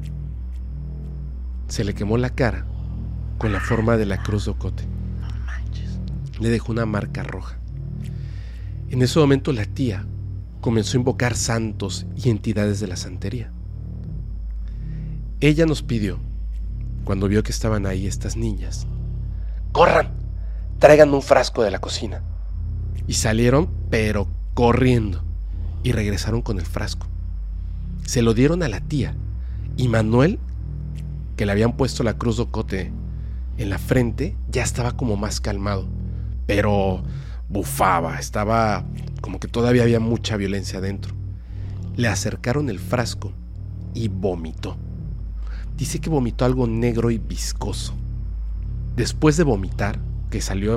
D: Se le quemó la cara con la forma de la cruz de ocote.
E: No manches.
D: Le dejó una marca roja. En ese momento la tía comenzó a invocar santos y entidades de la santería. Ella nos pidió, cuando vio que estaban ahí estas niñas: ¡corran! Traigan un frasco de la cocina. Y salieron, pero corriendo, y regresaron con el frasco. Se lo dieron a la tía, y Manuel, que le habían puesto la cruz de ocote en la frente, ya estaba como más calmado, pero bufaba, estaba como que todavía había mucha violencia adentro. Le acercaron el frasco y vomitó. Dice que vomitó algo negro y viscoso. Después de vomitar, que salió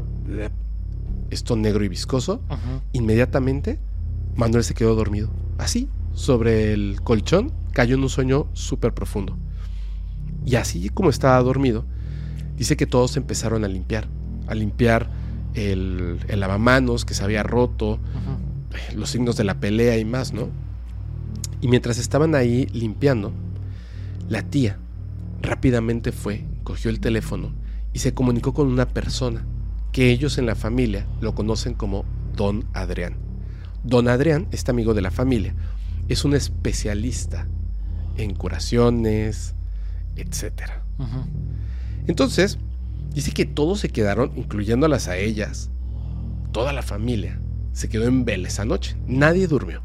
D: esto negro y viscoso, uh-huh. Inmediatamente Manuel se quedó dormido, así, sobre el colchón, cayó en un sueño súper profundo. Y así como estaba dormido, dice que todos empezaron a limpiar, a limpiar el, el lavamanos que se había roto, uh-huh. Los signos de la pelea y más, ¿no? Y mientras estaban ahí limpiando, la tía rápidamente fue, cogió el teléfono y se comunicó con una persona que ellos en la familia lo conocen como Don Adrián. Don Adrián, este amigo de la familia, es un especialista en curaciones, etcétera. Uh-huh. Entonces, dice que todos se quedaron, incluyéndolas a ellas, toda la familia se quedó en vela esa noche. Nadie durmió.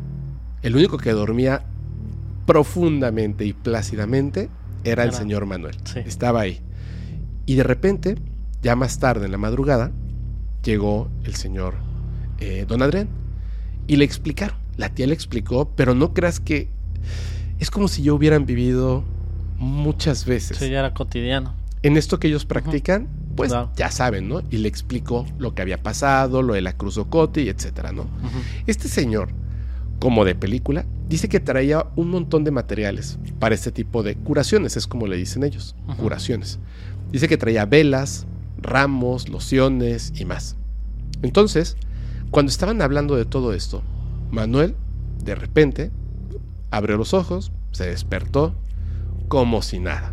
D: El único que dormía profundamente y plácidamente era el señor Manuel. Sí. Estaba ahí. Y de repente, ya más tarde en la madrugada, llegó el señor eh, Don Adrián y le explicaron. La tía le explicó, pero no creas que es como si ya hubieran vivido muchas veces.
E: Sí, ya era cotidiano.
D: En esto que ellos practican, uh-huh. pues claro. Ya saben, ¿no? Y le explicó lo que había pasado, lo de la cruz de ocote y etcétera, ¿no? Uh-huh. Este señor, como de película, dice que traía un montón de materiales para este tipo de curaciones, es como le dicen ellos, uh-huh. Curaciones. Dice que traía velas, ramos, lociones y más. Entonces, cuando estaban hablando de todo esto, Manuel, de repente, abrió los ojos, se despertó, como si nada.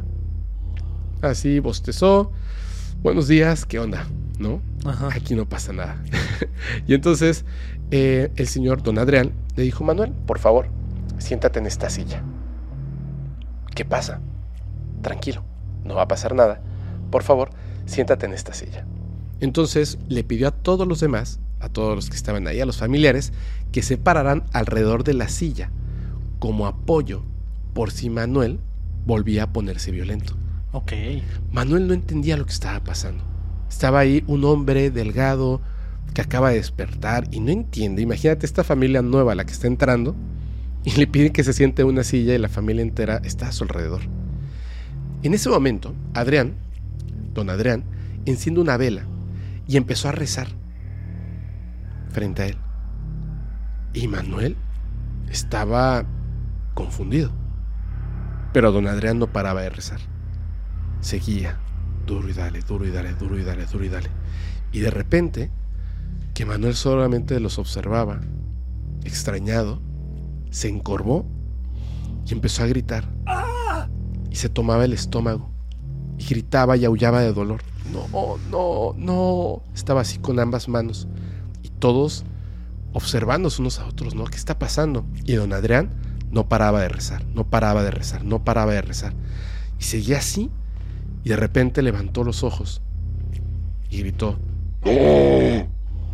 D: Así bostezó. Buenos días, ¿qué onda? ¿No? Ajá. Aquí no pasa nada. Y entonces, eh, el señor Don Adrián le dijo: Manuel, por favor, siéntate en esta silla. ¿Qué pasa? Tranquilo, no va a pasar nada. Por favor, siéntate en esta silla. Entonces le pidió a todos los demás, a todos los que estaban ahí, a los familiares, que se pararan alrededor de la silla, como apoyo por si Manuel volvía a ponerse violento.
E: Ok.
D: Manuel no entendía lo que estaba pasando. Estaba ahí un hombre delgado que acaba de despertar y no entiende. Imagínate esta familia nueva a la que está entrando y le piden que se siente en una silla y la familia entera está a su alrededor. En ese momento, Adrián, don Adrián, enciende una vela y empezó a rezar frente a él. Y Manuel estaba confundido. Pero don Adrián no paraba de rezar. Seguía, duro y dale, duro y dale, duro y dale, duro y dale. Y de repente, que Manuel solamente los observaba, extrañado, se encorvó y empezó a gritar. Y se tomaba el estómago y gritaba y aullaba de dolor. No, no, no. Estaba así con ambas manos y todos observándose unos a otros, ¿no? ¿Qué está pasando? Y don Adrián no paraba de rezar, no paraba de rezar, no paraba de rezar. Y seguía así y de repente levantó los ojos y gritó. ¡Oh!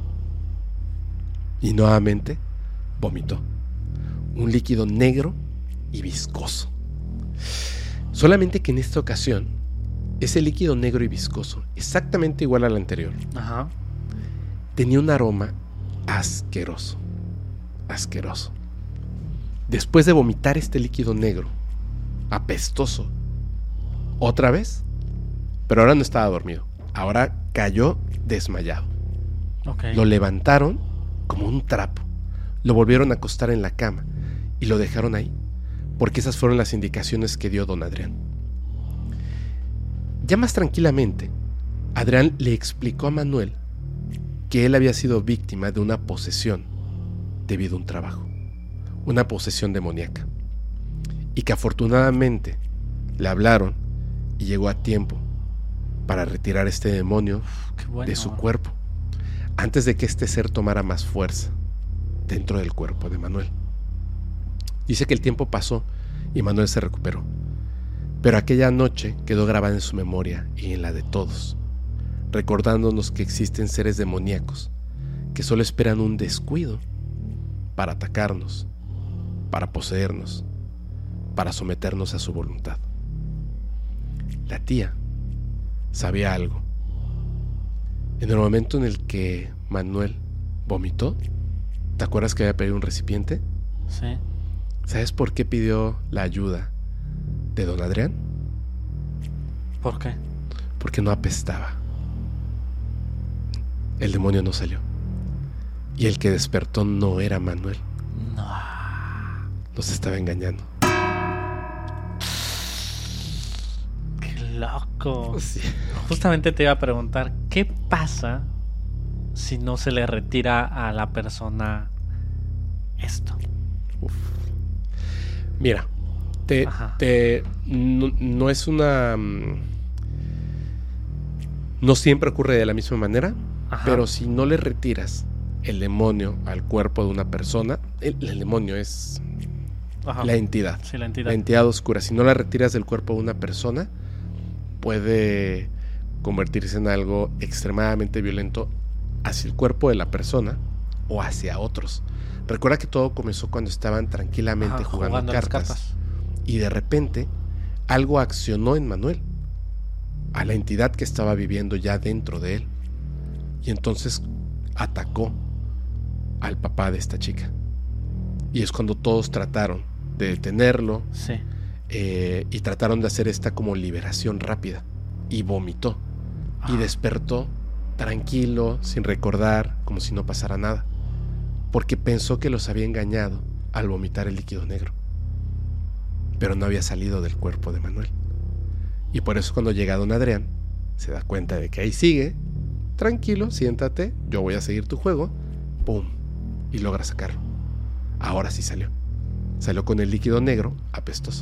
D: Y nuevamente vomitó. Un líquido negro y viscoso. Solamente que en esta ocasión, ese líquido negro y viscoso, exactamente igual al anterior,
E: Ajá.
D: tenía un aroma asqueroso. Asqueroso. Después de vomitar este líquido negro, apestoso, otra vez, pero ahora no estaba dormido. Ahora cayó desmayado.
E: Okay.
D: Lo levantaron como un trapo. Lo volvieron a acostar en la cama y lo dejaron ahí, porque esas fueron las indicaciones que dio don Adrián. Ya más tranquilamente, Adrián le explicó a Manuel que él había sido víctima de una posesión debido a un trabajo, una posesión demoníaca, y que afortunadamente le hablaron y llegó a tiempo para retirar este demonio
E: Qué bueno.
D: de su cuerpo, antes de que este ser tomara más fuerza dentro del cuerpo de Manuel. Dice que el tiempo pasó y Manuel se recuperó, pero aquella noche quedó grabada en su memoria y en la de todos, recordándonos que existen seres demoníacos que solo esperan un descuido para atacarnos, para poseernos, para someternos a su voluntad. La tía sabía algo. En el momento en el que Manuel vomitó, ¿te acuerdas que había pedido un recipiente?
E: Sí.
D: ¿Sabes por qué pidió la ayuda de don Adrián?
E: ¿Por qué?
D: Porque no apestaba. El demonio no salió. Y el que despertó no era Manuel.
E: No.
D: Nos estaba engañando.
E: Qué loco.
D: Sí.
E: Justamente te iba a preguntar, ¿qué pasa si no se le retira a la persona esto?
D: Uf. Mira, te,
E: Ajá.
D: te no, no es una... No siempre ocurre de la misma manera,
E: Ajá.
D: pero si no le retiras el demonio al cuerpo de una persona, el, el demonio es
E: Ajá.
D: la entidad,
E: Sí, la entidad.
D: la entidad oscura. Si no la retiras del cuerpo de una persona, puede convertirse en algo extremadamente violento hacia el cuerpo de la persona o hacia otros. Recuerda que todo comenzó cuando estaban tranquilamente
E: Ajá,
D: jugando,
E: jugando las
D: cartas,
E: cartas.
D: y de repente algo accionó en Manuel, a la entidad que estaba viviendo ya dentro de él, y entonces atacó al papá de esta chica. Y es cuando todos trataron de detenerlo,
E: Sí.
D: eh, y trataron de hacer esta como liberación rápida, y vomitó y
E: Ah.
D: despertó tranquilo, sin recordar, como si no pasara nada, porque pensó que los había engañado al vomitar el líquido negro, pero no había salido del cuerpo de Manuel. Y por eso cuando llega don Adrián se da cuenta de que ahí sigue. Tranquilo, siéntate, yo voy a seguir tu juego. Pum, y logra sacarlo. Ahora sí salió. Salió con el líquido negro apestoso.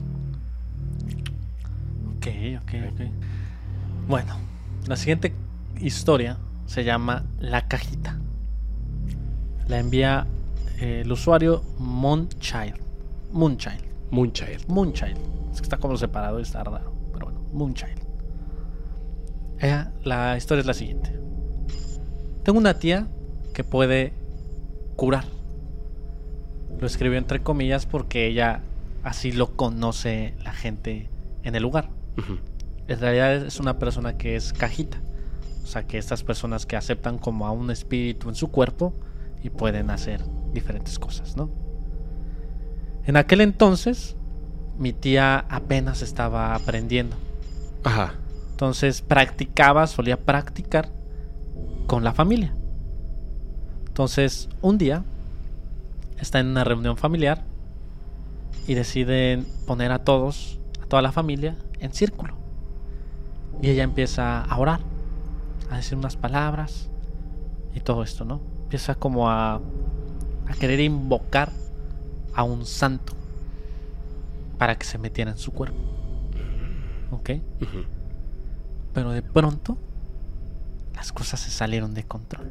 E: Ok, ok, ok. Bueno, la siguiente historia se llama La Cajita. La envía eh, el usuario Moonchild. Moonchild.
D: Moonchild.
E: Moonchild. Es que está como separado y está raro. Pero bueno, Moonchild. Ella, la historia es la siguiente. Tengo una tía que puede curar. Lo escribió entre comillas porque ella Así lo conoce la gente en el lugar.
D: Ujú.
E: En realidad es una persona que es cajita. O sea, que estas personas que aceptan como a un espíritu en su cuerpo y pueden hacer diferentes cosas, ¿no? En aquel entonces, mi tía apenas estaba aprendiendo.
D: Ajá.
E: Entonces practicaba, solía practicar con la familia. Entonces, un día está en una reunión familiar y deciden poner a todos, a toda la familia, en círculo. Y ella empieza a orar, a decir unas palabras y todo esto, ¿no? Empieza como a, a querer invocar a un santo para que se metiera en su cuerpo. ¿Ok?
D: Ujú.
E: Pero de pronto las cosas se salieron de control.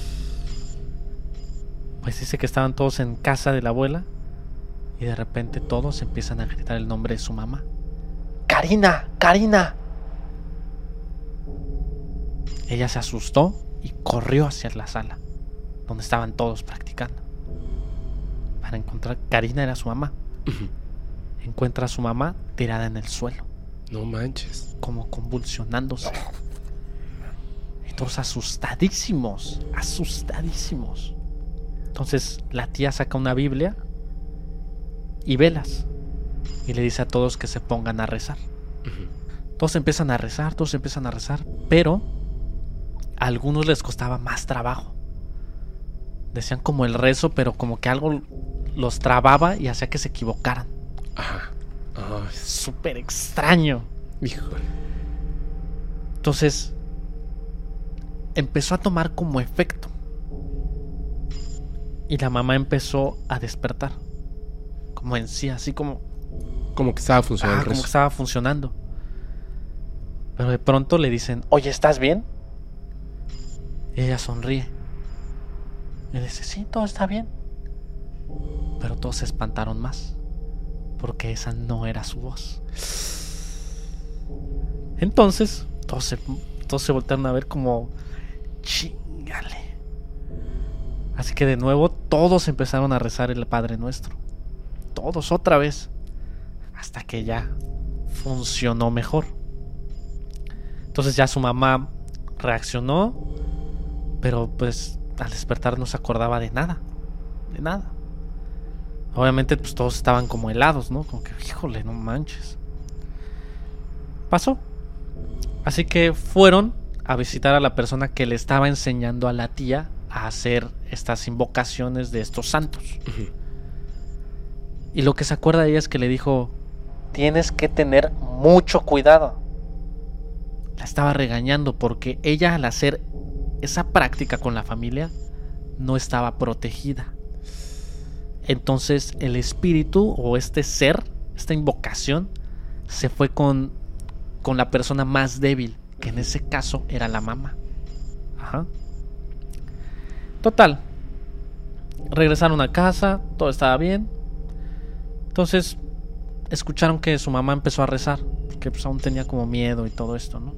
E: Pues dice que estaban todos en casa de la abuela y de repente todos empiezan a gritar el nombre de su mamá. ¡Karina! ¡Karina! Ella se asustó y corrió hacia la sala donde estaban todos practicando para encontrar. Karina era su mamá.
D: Ujú.
E: Encuentra a su mamá tirada en el suelo,
D: No manches.
E: como convulsionándose. Y todos asustadísimos, asustadísimos. Entonces la tía saca una Biblia y velas y le dice a todos que se pongan a rezar.
D: Ujú.
E: Todos empiezan a rezar, todos empiezan a rezar, pero a algunos les costaba más trabajo. Decían como el rezo, pero como que algo los trababa y hacía que se equivocaran.
D: Ajá. Ay,
E: Súper extraño.
D: híjole.
E: Entonces empezó a tomar como efecto y la mamá empezó a despertar, como en sí, así como,
D: Como que estaba funcionando
E: ah,
D: el
E: como que
D: rezo.
E: estaba funcionando. Pero de pronto le dicen, oye, ¿estás bien? Y ella sonríe y dice, sí, todo está bien. Pero todos se espantaron más, porque esa no era su voz. Entonces todos se, todos se voltearon a ver como, chingale. Así que de nuevo todos empezaron a rezar el Padre Nuestro. Todos otra vez, hasta que ya funcionó mejor. Entonces ya su mamá reaccionó, pero pues al despertar no se acordaba de nada, de nada. Obviamente pues todos estaban como helados, ¿no? Como que, híjole, no manches. Pasó. Así que fueron a visitar a la persona que le estaba enseñando a la tía a hacer estas invocaciones de estos santos.
D: Ujú.
E: Y lo que se acuerda de ella es que le dijo, tienes que tener mucho cuidado. La estaba regañando porque ella, al hacer esa práctica con la familia, no estaba protegida. Entonces el espíritu o este ser, esta invocación, se fue con, con la persona más débil, que en ese caso era la mamá. Ajá. Total, regresaron a casa, todo estaba bien. Entonces escucharon que su mamá empezó a rezar, porque pues aún tenía como miedo y todo esto, ¿no?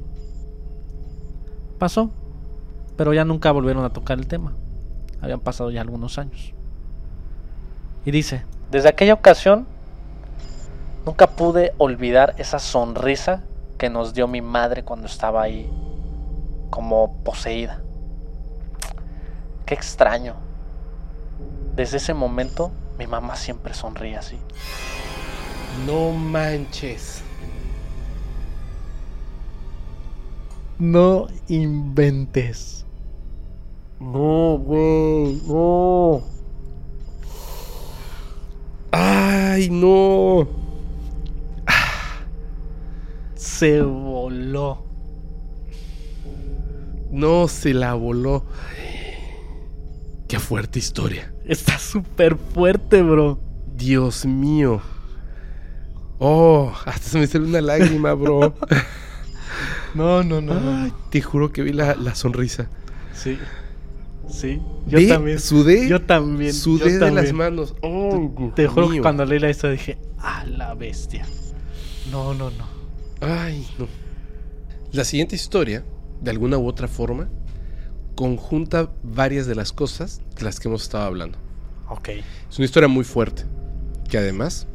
E: Pasó, pero ya nunca volvieron a tocar el tema. Habían pasado ya algunos años. Y dice, desde aquella ocasión nunca pude olvidar esa sonrisa que nos dio mi madre cuando estaba ahí como poseída. Qué extraño. Desde ese momento mi mamá siempre sonríe así.
D: No manches.
E: No inventes.
D: No, güey. No. Ay, no.
E: Se voló.
D: No, se la voló. Qué fuerte historia.
E: Está súper fuerte, bro.
D: Dios mío. Oh, hasta se me salió una lágrima, bro.
E: No, no, no.
D: Ay, te juro que vi la, la sonrisa.
E: Sí. Sí. Yo
D: Ve,
E: también.
D: Sudé.
E: Yo también.
D: Sudé
E: yo
D: de
E: también.
D: las manos. Oh,
E: Te
D: Dios
E: juro que
D: mío.
E: cuando leí la historia dije, ¡ah, la bestia! No, no, no.
D: Ay, no. La siguiente historia, de alguna u otra forma, conjunta varias de las cosas de las que hemos estado hablando.
E: Ok.
D: Es una historia muy fuerte, que además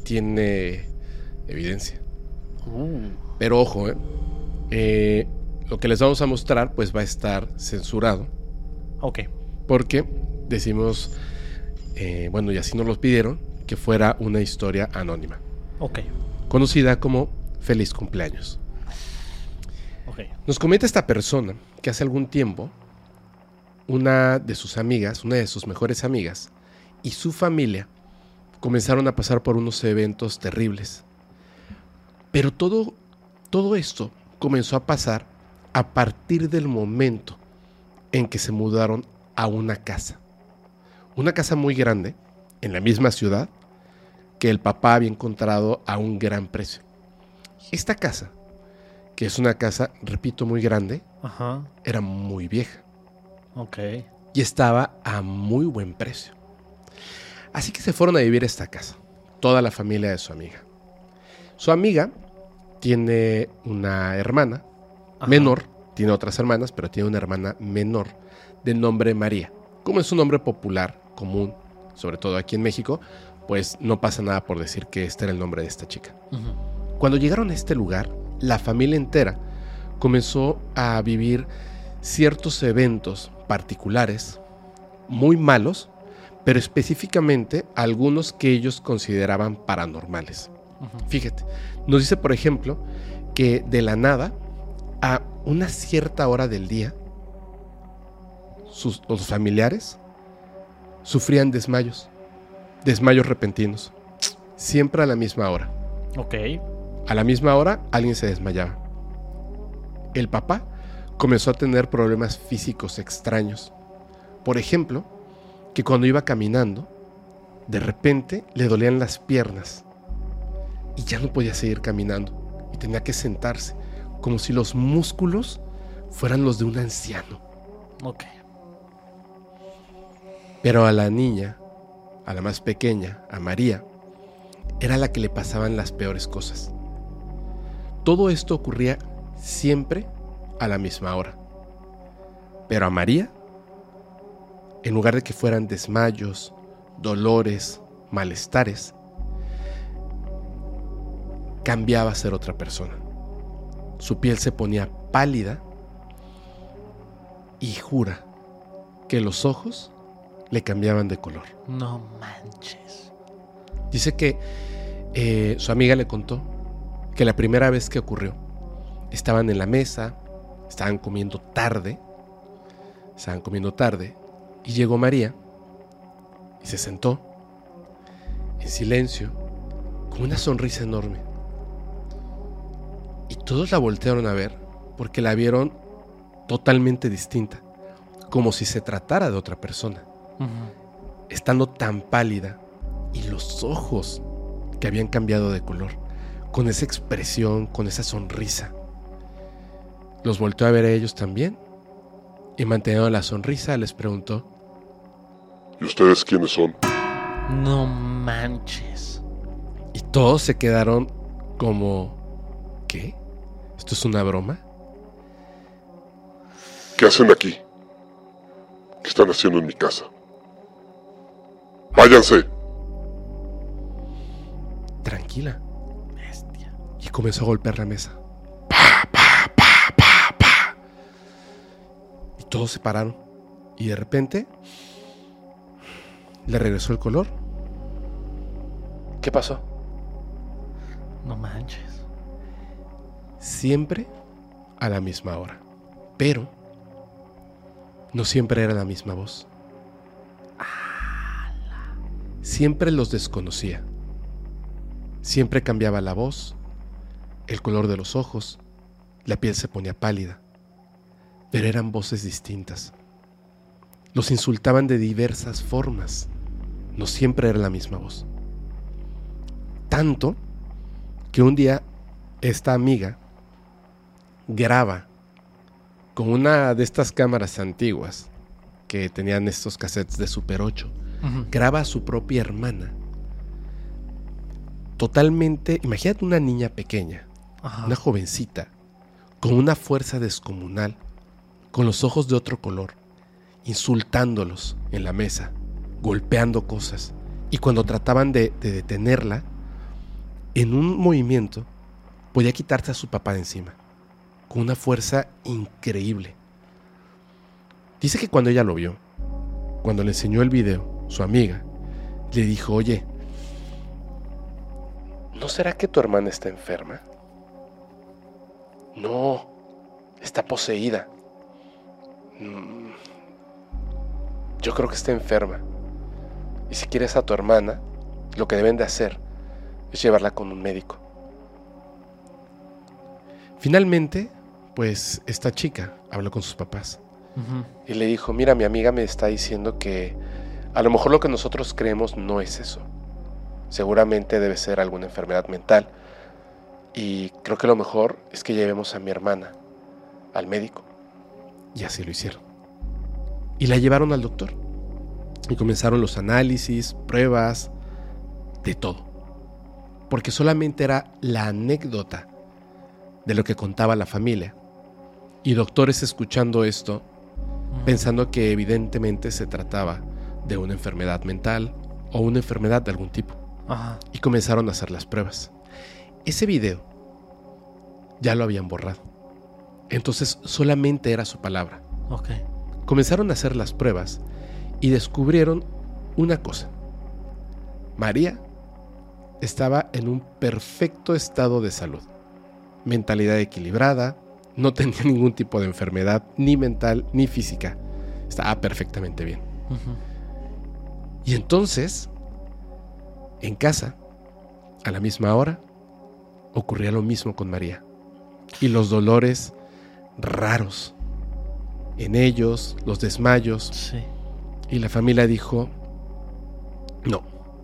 D: tiene evidencia.
E: Uh.
D: Pero ojo, ¿eh? Eh, lo que les vamos a mostrar pues va a estar censurado.
E: Ok.
D: Porque decimos, eh, bueno, y así nos lo pidieron, que fuera una historia anónima.
E: Ok.
D: Conocida como Feliz Cumpleaños.
E: Ok.
D: Nos comenta esta persona que hace algún tiempo una de sus amigas, una de sus mejores amigas y su familia comenzaron a pasar por unos eventos terribles. Pero todo, todo esto comenzó a pasar a partir del momento en que se mudaron a una casa. Una casa muy grande, en la misma ciudad, que el papá había encontrado a un gran precio. Esta casa, que es una casa, repito, muy grande,
E: Ajá.
D: era muy vieja.
E: Ok.
D: Y estaba a muy buen precio. Así que se fueron a vivir a esta casa, toda la familia de su amiga. Su amiga tiene una hermana
E: Ajá.
D: menor, tiene otras hermanas, pero tiene una hermana menor de nombre María. Como es un nombre popular, común, sobre todo aquí en México, pues no pasa nada por decir que este era el nombre de esta chica.
E: Uh-huh.
D: Cuando llegaron a este lugar, la familia entera comenzó a vivir ciertos eventos particulares, muy malos, pero específicamente algunos que ellos consideraban paranormales. Uh-huh. Fíjate, nos dice, por ejemplo, que de la nada, a una cierta hora del día, sus, los familiares sufrían desmayos, desmayos repentinos, siempre a la misma hora.
E: Ok.
D: A la misma hora, alguien se desmayaba. El papá comenzó a tener problemas físicos extraños. Por ejemplo, que cuando iba caminando, de repente le dolían las piernas y ya no podía seguir caminando y tenía que sentarse, como si los músculos fueran los de un anciano.
E: Ok.
D: Pero a la niña, a la más pequeña, a María, era la que le pasaban las peores cosas. Todo esto ocurría siempre a la misma hora. Pero a María, en lugar de que fueran desmayos, dolores, malestares, cambiaba a ser otra persona. Su piel se ponía pálida y jura que los ojos le cambiaban de color.
E: No manches.
D: Dice que eh, su amiga le contó que la primera vez que ocurrió, estaban en la mesa, estaban comiendo tarde, estaban comiendo tarde, y llegó María y se sentó en silencio, con una sonrisa enorme. Y todos la voltearon a ver porque la vieron totalmente distinta, como si se tratara de otra persona. Uh-huh. Estando tan pálida y los ojos que habían cambiado de color, con esa expresión, con esa sonrisa. Los volteó a ver a ellos también y manteniendo la sonrisa les preguntó:
F: ¿y ustedes quiénes son?
E: No manches.
D: Y todos se quedaron como: ¿qué? ¿Esto es una broma?
F: ¿Qué hacen aquí? ¿Qué están haciendo en mi casa? ¡Váyanse!
D: Tranquila.
E: Bestia.
D: Y comenzó a golpear la mesa. Pa, pa, pa, pa, pa. Y todos se pararon. Y de repente le regresó el color. ¿Qué pasó?
E: No manches.
D: Siempre a la misma hora. Pero no siempre era la misma voz. Siempre los desconocía. Siempre cambiaba la voz, el color de los ojos, la piel se ponía pálida. Pero eran voces distintas. Los insultaban de diversas formas. No siempre era la misma voz. Tanto que un día esta amiga graba con una de estas cámaras antiguas que tenían estos cassettes de Super ocho. Uh-huh. Graba a su propia hermana. Totalmente, imagínate una niña pequeña, uh-huh. una jovencita, con una fuerza descomunal, con los ojos de otro color, insultándolos en la mesa, golpeando cosas. Y cuando trataban de, de detenerla, en un movimiento, podía quitarse a su papá de encima, con una fuerza increíble. Dice que cuando ella lo vio, cuando le enseñó el video, su amiga, le dijo, oye, ¿no será que tu hermana está enferma? No, está poseída. Mm, yo creo que está enferma. Y si quieres a tu hermana, lo que deben de hacer es llevarla con un médico. Finalmente, pues esta chica habló con sus papás. Uh-huh. Y le dijo, mira, mi amiga me está diciendo que a lo mejor lo que nosotros creemos no es eso. Seguramente debe ser alguna enfermedad mental. Y creo que lo mejor es que llevemos a mi hermana al médico. Y así lo hicieron. Y la llevaron al doctor. Y comenzaron los análisis, pruebas, de todo. Porque solamente era la anécdota de lo que contaba la familia. Y doctores escuchando esto, pensando que evidentemente se trataba de una enfermedad mental o una enfermedad de algún tipo. Ajá. Y comenzaron a hacer las pruebas. Ese video ya lo habían borrado. Entonces solamente era su palabra.
E: Okay.
D: Comenzaron a hacer las pruebas y descubrieron una cosa. María estaba en un perfecto estado de salud. Mentalidad equilibrada, no tenía ningún tipo de enfermedad, ni mental ni física. Estaba perfectamente bien. Uh-huh. Y entonces, en casa, a la misma hora, ocurría lo mismo con María. Y los dolores raros en ellos, los desmayos.
E: Sí.
D: Y la familia dijo, no,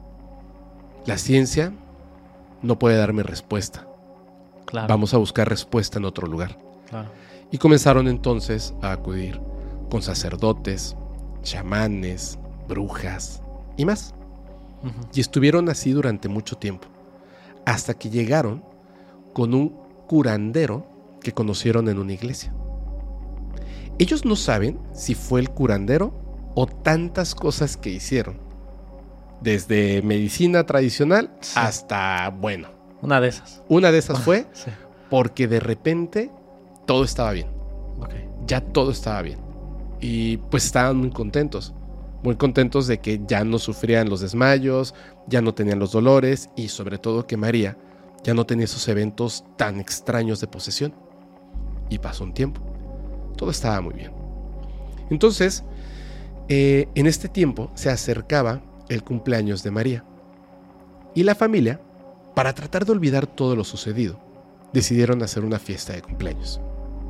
D: la ciencia no puede darme respuesta.
E: Claro.
D: Vamos a buscar respuesta en otro lugar.
E: Claro.
D: Y comenzaron entonces a acudir con sacerdotes, chamanes, brujas y más. Uh-huh. Y estuvieron así durante mucho tiempo, hasta que llegaron con un curandero que conocieron en una iglesia. Ellos no saben si fue el curandero o tantas cosas que hicieron, desde medicina tradicional sí. hasta, bueno,
E: una de esas.
D: Una de esas fue
E: sí.
D: porque de repente todo estaba bien.
E: Okay.
D: Ya todo estaba bien. Y pues estaban muy contentos. Muy contentos de que ya no sufrían los desmayos, ya no tenían los dolores y sobre todo que María ya no tenía esos eventos tan extraños de posesión. Y pasó un tiempo. Todo estaba muy bien. Entonces, eh, en este tiempo se acercaba el cumpleaños de María. Y la familia, para tratar de olvidar todo lo sucedido, decidieron hacer una fiesta de cumpleaños.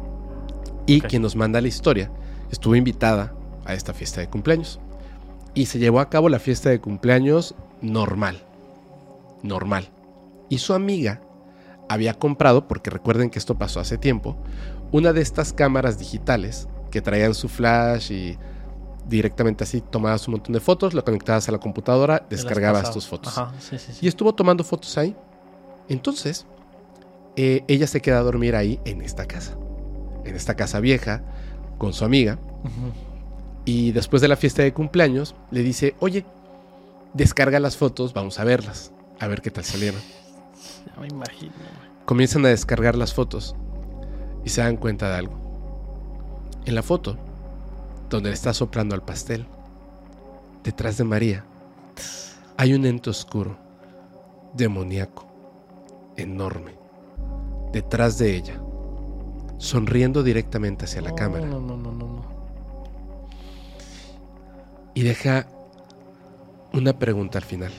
D: Y okay. quien nos manda la historia estuvo invitada a esta fiesta de cumpleaños. Y se llevó a cabo la fiesta de cumpleaños normal. Normal. Y su amiga había comprado, porque recuerden que esto pasó hace tiempo, una de estas cámaras digitales que traían su flash y directamente así tomabas un montón de fotos, lo conectabas a la computadora, descargabas tus fotos.
E: Ajá, sí, sí, sí.
D: Y estuvo tomando fotos ahí. Entonces, eh, ella se queda a dormir ahí en esta casa. En esta casa vieja, con su amiga. Uh-huh. Y después de la fiesta de cumpleaños, le dice, oye, descarga las fotos, vamos a verlas, a ver qué tal salieron.
E: Ya me imagino.
D: Comienzan a descargar las fotos y se dan cuenta de algo. En la foto, donde le está soplando al pastel, detrás de María, hay un ente oscuro, demoníaco, enorme, detrás de ella, sonriendo directamente hacia la
E: no,
D: cámara.
E: No, no, no, no, no.
D: Y deja una pregunta al final.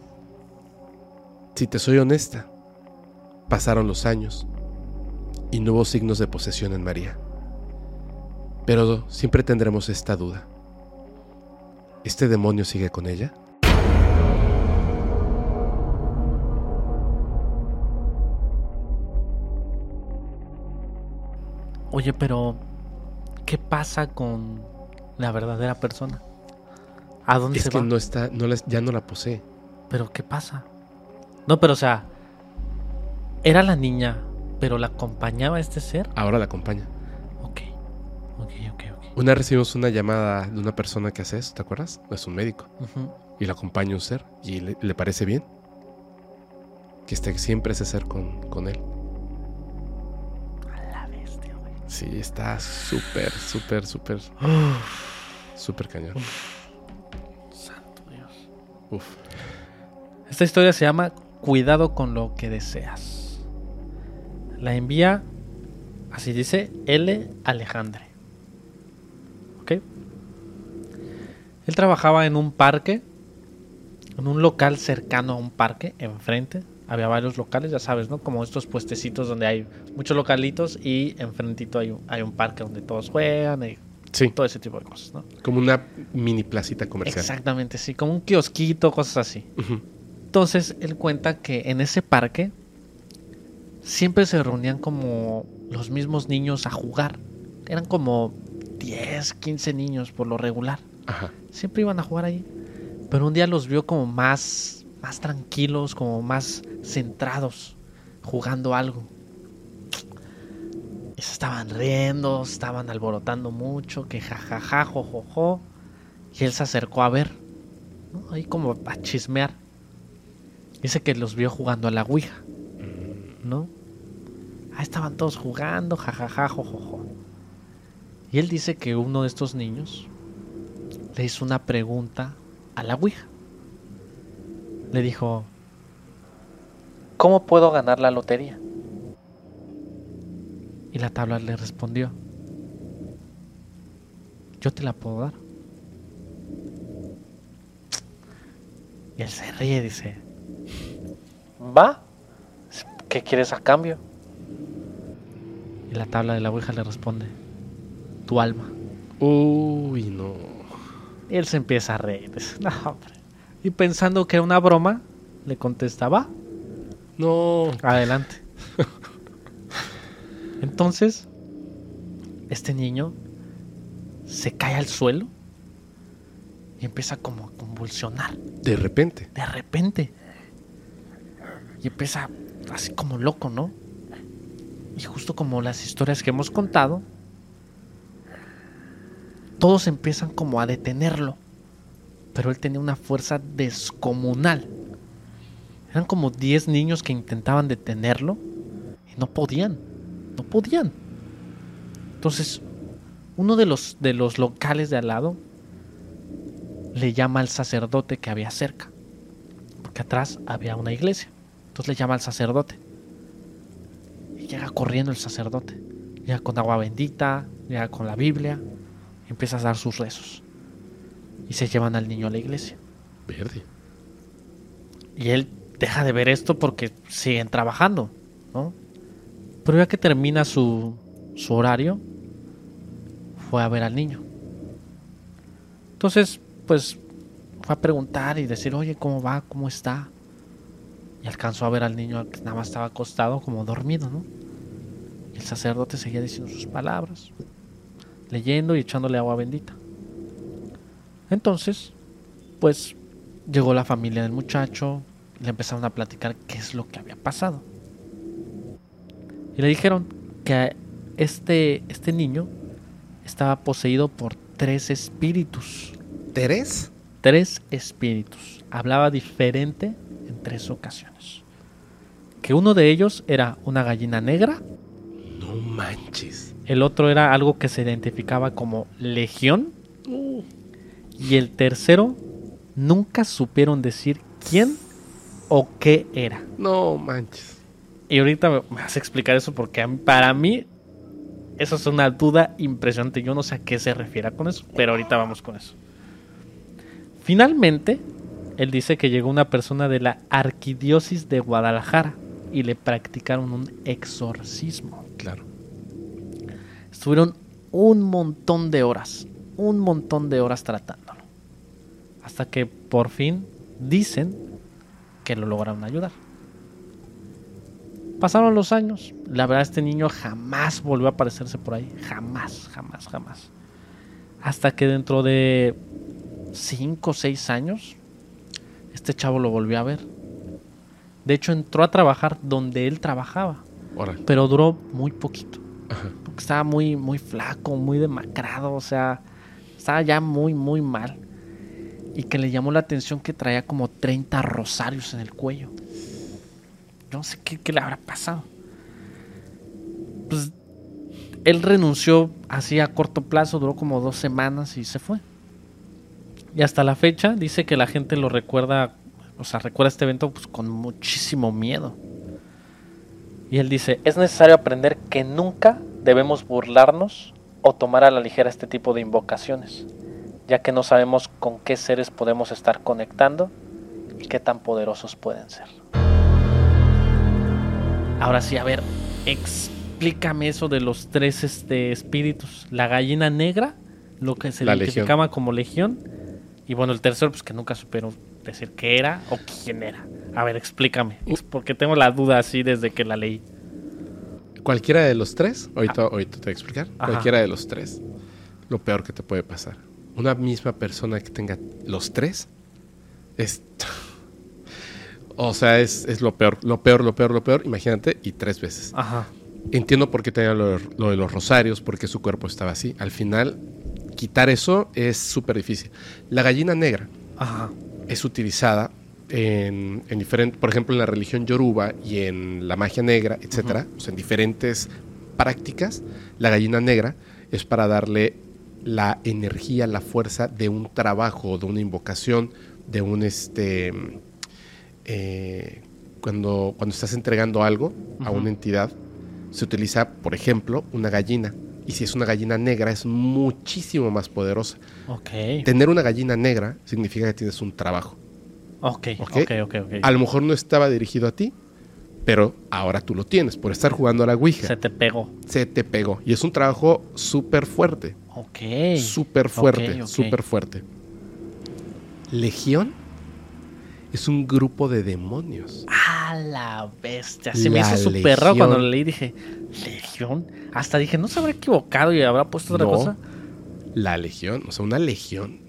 D: Si te soy honesta, pasaron los años y no hubo signos de posesión en María. Pero siempre tendremos esta duda. ¿Este demonio sigue con ella?
E: Oye, pero ¿qué pasa con la verdadera persona? ¿A dónde
D: es
E: se
D: que
E: va?
D: no está, no la, ya no la posee.
E: ¿Pero qué pasa? No, pero o sea, era la niña, pero la acompañaba este ser.
D: Ahora la acompaña.
E: Ok, ok, ok, ok.
D: Una vez recibimos una llamada de una persona que hace eso, ¿te acuerdas? Es un médico.
E: Uh-huh.
D: Y la acompaña un ser y le, le parece bien. que esté siempre César con, con él.
E: A la bestia, güey.
D: Sí, está súper, súper, súper, súper cañón.
E: Santo Dios.
D: Uf.
E: Esta historia se llama Cuidado con lo que deseas. La envía, así dice, L. Alejandre. ¿Ok? Él trabajaba en un parque, en un local cercano a un parque, enfrente. Había varios locales, ya sabes, ¿no? Como estos puestecitos donde hay muchos localitos y enfrentito hay un, hay un parque donde todos juegan y
D: Sí.
E: todo ese tipo de cosas, ¿no?
D: Como una mini placita comercial.
E: Exactamente, sí, como un kiosquito, cosas así.
D: Uh-huh.
E: Entonces, él cuenta que en ese parque siempre se reunían como los mismos niños a jugar. Eran como diez, quince niños por lo regular.
D: Ajá.
E: Siempre iban a jugar ahí. Pero un día los vio como más, más tranquilos, como más centrados, jugando algo. Y se estaban riendo, estaban alborotando mucho, que jajaja, jojojo. Y él se acercó a ver, ¿no? Ahí como a chismear. Dice que los vio jugando a la ouija, ¿no? Ahí estaban todos jugando, jajaja, jojojo. Y él dice que uno de estos niños le hizo una pregunta a la ouija. Le dijo: ¿cómo puedo ganar la lotería? Y la tabla le respondió: yo te la puedo dar. Y él se ríe y dice: ¿va? ¿Qué quieres a cambio? Y la tabla de la ouija le responde: tu alma.
D: Uy, no.
E: Y él se empieza a reír. Dice: no, hombre. Y pensando que era una broma, le contesta: va,
D: No.
E: adelante. Entonces, este niño se cae al suelo y empieza como a convulsionar.
D: De repente.
E: De repente. Y empieza así como loco, ¿no? Y justo como las historias que hemos contado, todos empiezan como a detenerlo. Pero él tenía una fuerza descomunal. Eran como diez niños que intentaban detenerlo y no podían. No podían. Entonces, uno de los, de los locales de al lado le llama al sacerdote que había cerca, porque atrás había una iglesia. Entonces le llama al sacerdote y llega corriendo el sacerdote. Llega con agua bendita, llega con la Biblia y empieza a dar sus rezos. Y se llevan al niño a la iglesia.
D: Verde.
E: Y él deja de ver esto porque siguen trabajando, ¿no? Pero ya que termina su, su horario, fue a ver al niño. Entonces, pues, fue a preguntar y decir: oye, ¿cómo va? ¿Cómo está? Y alcanzó a ver al niño que nada más estaba acostado, como dormido, ¿no? Y el sacerdote seguía diciendo sus palabras, leyendo y echándole agua bendita. Entonces, pues, llegó la familia del muchacho, le empezaron a platicar qué es lo que había pasado. Y le dijeron que este, este niño estaba poseído por tres espíritus.
D: ¿Tres?
E: Tres espíritus. Hablaba diferente en tres ocasiones. Que uno de ellos era una gallina negra.
D: No manches.
E: El otro era algo que se identificaba como legión.
D: Uh.
E: Y el tercero, nunca supieron decir quién o qué era.
D: No manches.
E: Y ahorita me vas a explicar eso porque para mí eso es una duda impresionante. Yo no sé a qué se refiere con eso, pero ahorita vamos con eso. Finalmente, él dice que llegó una persona de la Arquidiócesis de Guadalajara y le practicaron un exorcismo.
D: Claro.
E: Estuvieron un montón de horas, un montón de horas tratándolo. Hasta que por fin dicen que lo lograron ayudar. Pasaron los años. La verdad, este niño jamás volvió a aparecerse por ahí. Jamás, jamás, jamás. Hasta que dentro de cinco o seis años, este chavo lo volvió a ver. De hecho, entró a trabajar donde él trabajaba.
D: Órale.
E: Pero duró muy poquito.
D: Ajá.
E: Porque estaba muy, muy flaco, muy demacrado. O sea, estaba ya muy, muy mal. Y que le llamó la atención que traía como treinta rosarios en el cuello. yo no sé qué, qué le habrá pasado. Pues él renunció así a corto plazo, duró como dos semanas y se fue. Y hasta la fecha dice que la gente lo recuerda, o sea, recuerda este evento pues con muchísimo miedo. Y él dice, es necesario aprender que nunca debemos burlarnos o tomar a la ligera este tipo de invocaciones, ya que no sabemos con qué seres podemos estar conectando y qué tan poderosos pueden ser. Ahora sí, a ver, explícame eso de los tres este, espíritus. La gallina negra, lo que se
D: La
E: identificaba
D: legión.
E: como legión, y bueno, el tercero, pues que nunca supieron decir qué era o quién era. A ver, explícame,
D: Uh.
E: porque tengo la duda así desde que la leí.
D: Cualquiera de los tres, ahorita, ahorita te voy a explicar,
E: Ajá.
D: cualquiera de los tres, lo peor que te puede pasar. Una misma persona que tenga los tres, es... o sea, es, es lo peor, lo peor, lo peor, lo peor, imagínate, y tres veces.
E: Ajá.
D: Entiendo por qué tenía lo, lo de los rosarios, porque su cuerpo estaba así. Al final, quitar eso es súper difícil. La gallina negra
E: Ajá.
D: es utilizada en, en diferentes, por ejemplo, en la religión yoruba y en la magia negra, etcétera. Uh-huh. O sea, en diferentes prácticas, la gallina negra es para darle la energía, la fuerza de un trabajo, de una invocación, de un este eh, cuando, cuando estás entregando algo uh-huh. a una entidad, se utiliza, por ejemplo, una gallina. Y si es una gallina negra, es muchísimo más poderosa.
E: Okay.
D: Tener una gallina negra significa que tienes un trabajo.
E: Ok,
D: ¿Okay?
E: ok, ok, ok.
D: A lo mejor no estaba dirigido a ti, pero ahora tú lo tienes por estar jugando a la Ouija.
E: Se te pegó.
D: Se te pegó. Y es un trabajo súper fuerte.
E: Ok.
D: Súper fuerte,
E: okay, okay.
D: súper fuerte. Legión es un grupo de demonios.
E: ¡Ah, la bestia! Se
D: La
E: me hizo súper raro
D: Legión.
E: cuando lo leí. Dije, ¿Legión? Hasta dije, ¿no se habrá equivocado y habrá puesto otra
D: No,
E: cosa?
D: La legión, o sea, una legión.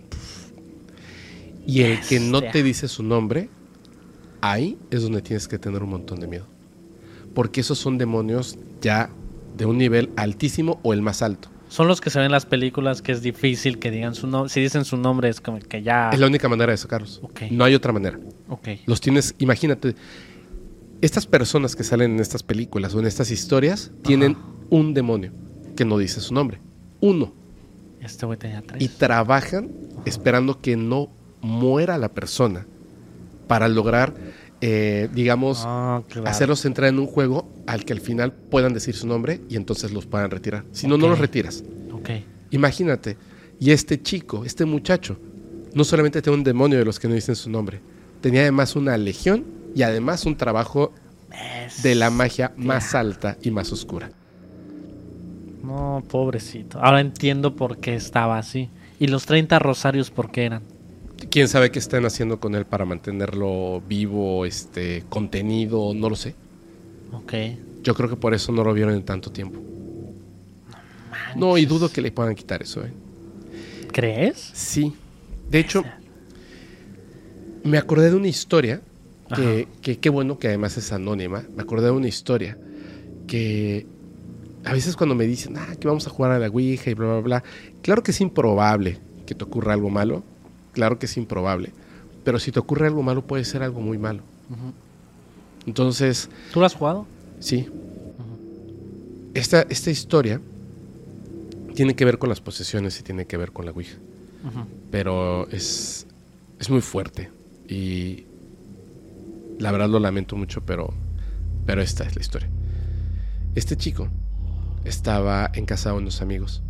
D: Y el que no te dice su nombre, ahí es donde tienes que tener un montón de miedo. Porque esos son demonios ya de un nivel altísimo o el más alto.
E: Son los que se ven en las películas que es difícil que digan su nombre. Si dicen su nombre es como que ya...
D: Es la única manera de sacarlos.
E: Okay.
D: No hay otra manera.
E: Okay.
D: Los tienes, imagínate, estas personas que salen en estas películas o en estas historias tienen
E: Ajá.
D: un demonio que no dice su nombre. Uno.
E: Este güey tenía tres.
D: Y trabajan Ajá. esperando que no muera la persona para lograr, eh, digamos,
E: ah, claro.
D: hacerlos entrar en un juego al que al final puedan decir su nombre y entonces los puedan retirar. Si no,
E: okay.
D: no los retiras.
E: Okay.
D: Imagínate, y este chico, este muchacho, no solamente tenía un demonio de los que no dicen su nombre, tenía además una legión y además un trabajo es... de la magia más alta y más oscura.
E: No, pobrecito. Ahora entiendo por qué estaba así. ¿Y los treinta rosarios por qué eran?
D: Quién sabe qué están haciendo con él para mantenerlo vivo, este, contenido, no lo sé.
E: Ok.
D: Yo creo que por eso no lo vieron en tanto tiempo. No, no y dudo que le puedan quitar eso, ¿eh?
E: ¿Crees?
D: Sí. De hecho, me acordé de una historia que, que qué bueno que además es anónima. Me acordé de una historia que a veces cuando me dicen, ah, que vamos a jugar a la Ouija y bla, bla, bla. Claro que es improbable que te ocurra algo malo. Claro que es improbable. Pero si te ocurre algo malo, puede ser algo muy malo. Uh-huh. Entonces...
E: ¿Tú lo has jugado?
D: Sí. Uh-huh. Esta, esta historia tiene que ver con las posesiones y tiene que ver con la Ouija. Uh-huh. Pero es, es muy fuerte. Y la verdad lo lamento mucho, pero, pero esta es la historia. Este chico estaba en casa de unos amigos.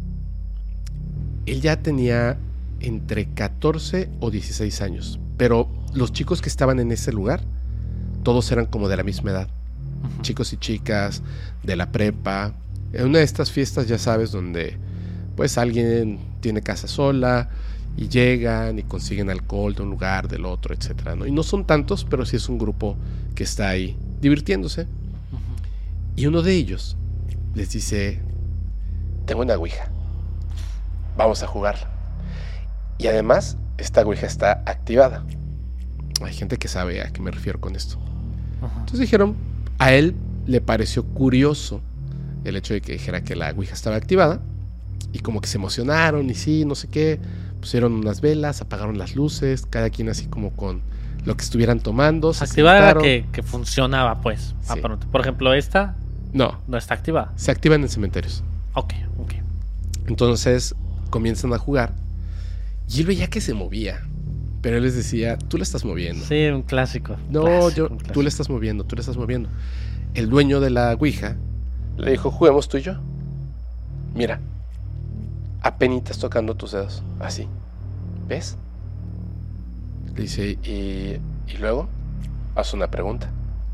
D: Él ya tenía entre catorce o dieciséis años, pero los chicos que estaban en ese lugar todos eran como de la misma edad. Uh-huh. Chicos y chicas de la prepa, en una de estas fiestas, ya sabes, donde pues alguien tiene casa sola y llegan y consiguen alcohol de un lugar, del otro, etcétera, ¿no? Y no son tantos, pero sí es un grupo que está ahí divirtiéndose. Uh-huh. Y uno de ellos les dice, tengo una Ouija, vamos a jugarla. Y además, esta Ouija está activada. Hay gente que sabe a qué me refiero con esto. Uh-huh. Entonces dijeron, a él le pareció curioso el hecho de que dijera que la Ouija estaba activada. Y como que se emocionaron y sí, no sé qué. Pusieron unas velas, apagaron las luces, cada quien así como con, lo que estuvieran tomando. Se
E: Activada
D: sentaron.
E: que, que funcionaba, pues.
D: Sí.
E: Ah, pronto. Por ejemplo, esta
D: No,
E: no está activada.
D: se activan en cementerios.
E: Ok, ok.
D: Entonces comienzan a jugar y él veía que se movía, pero él les decía, tú la estás moviendo.
E: Sí, un clásico.
D: No,
E: Clásico,
D: yo,
E: un clásico.
D: tú le estás moviendo, tú le estás moviendo. El dueño de la ouija le dijo, juguemos tú y yo. Mira, apenitas tocando tus dedos, así. ¿Ves? Le dice, y, y luego haz una pregunta.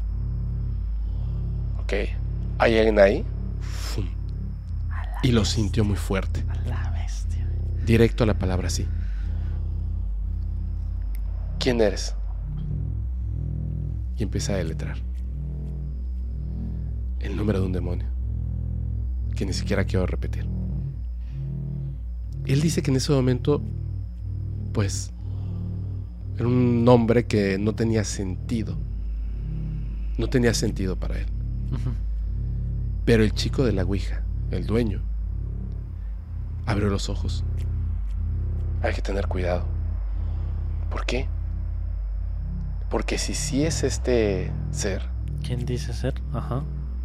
D: Ok, ¿hay alguien ahí? Fum. Y lo sintió muy fuerte.
E: A la bestia.
D: Directo a la palabra sí. ¿Quién eres? Y empieza a deletrar el número de un demonio que ni siquiera quiero repetir. Él dice que en ese momento, pues, era un nombre que no tenía sentido. No tenía sentido para él.
E: Ujú.
D: Pero el chico de la ouija, el dueño, abrió los ojos. Hay que tener cuidado. ¿Por qué? Porque si sí es este ser,
E: ¿Quién dice ser? Ajá.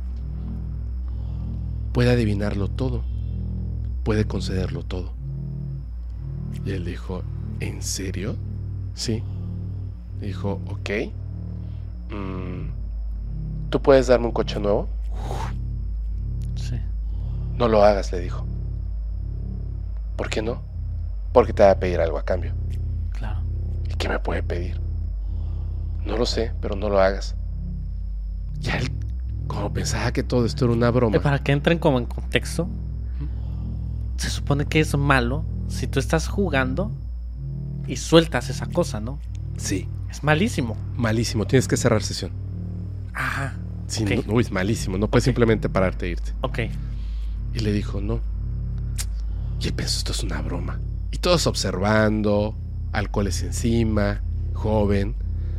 D: puede adivinarlo todo, puede concederlo todo. Y él dijo, ¿en serio? Sí. Dijo, ok. Mm, ¿Tú puedes darme un coche nuevo?
E: Sí.
D: No lo hagas, le dijo. ¿Por qué no? Porque te va a pedir algo a cambio.
E: Claro.
D: ¿Y qué me puede pedir? No lo sé, pero no lo hagas. Ya él, como pensaba que todo esto era una broma.
E: Eh, Para que entren como en contexto, se supone que es malo si tú estás jugando y sueltas esa cosa, ¿no?
D: Sí,
E: Es malísimo.
D: malísimo. Tienes que cerrar sesión.
E: Ajá.
D: Sí,
E: Ok.
D: no, uy, es malísimo. No puedes
E: Ok.
D: simplemente pararte e irte.
E: Ok.
D: Y le dijo, no. Y él pensó, esto es una broma. Y todos observando, alcoholes encima, joven.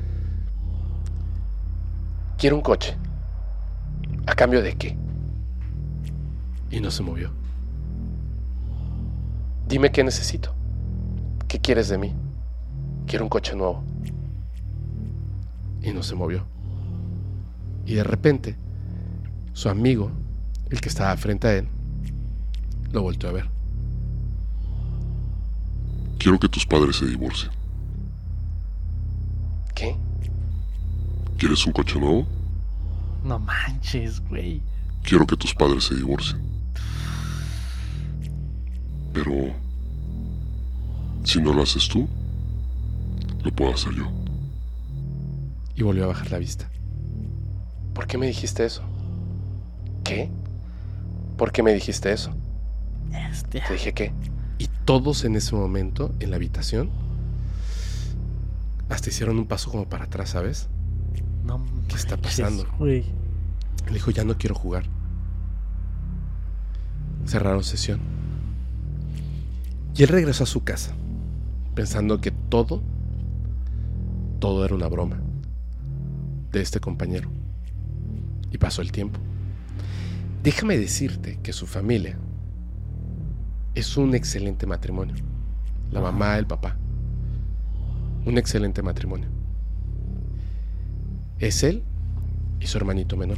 D: Quiero un coche. ¿A cambio de qué? Y no se movió. Dime qué necesito. ¿Qué quieres de mí? Quiero un coche nuevo. Y no se movió. Y de repente, su amigo, el que estaba frente a él, lo volteó a ver.
F: Quiero que tus padres se divorcien.
D: ¿Qué?
F: ¿Quieres un coche nuevo?
E: No manches, güey.
F: Quiero que tus padres se divorcien. Pero si no lo haces tú, lo puedo hacer yo.
D: Y volvió a bajar la vista. ¿Por qué me dijiste eso? ¿Qué? ¿Por qué me dijiste eso?
E: Este.
D: Te dije qué. Y todos en ese momento, en la habitación, hasta hicieron un paso como para atrás, ¿sabes?
E: No
D: ¿Qué está
E: manches,
D: pasando?
E: güey.
D: Le dijo, ya no quiero jugar. Cerraron sesión. Y él regresó a su casa, pensando que todo, todo era una broma de este compañero. Y pasó el tiempo. Déjame decirte que su familia es un excelente matrimonio. La mamá, el papá. Un excelente matrimonio. Es él y su hermanito menor.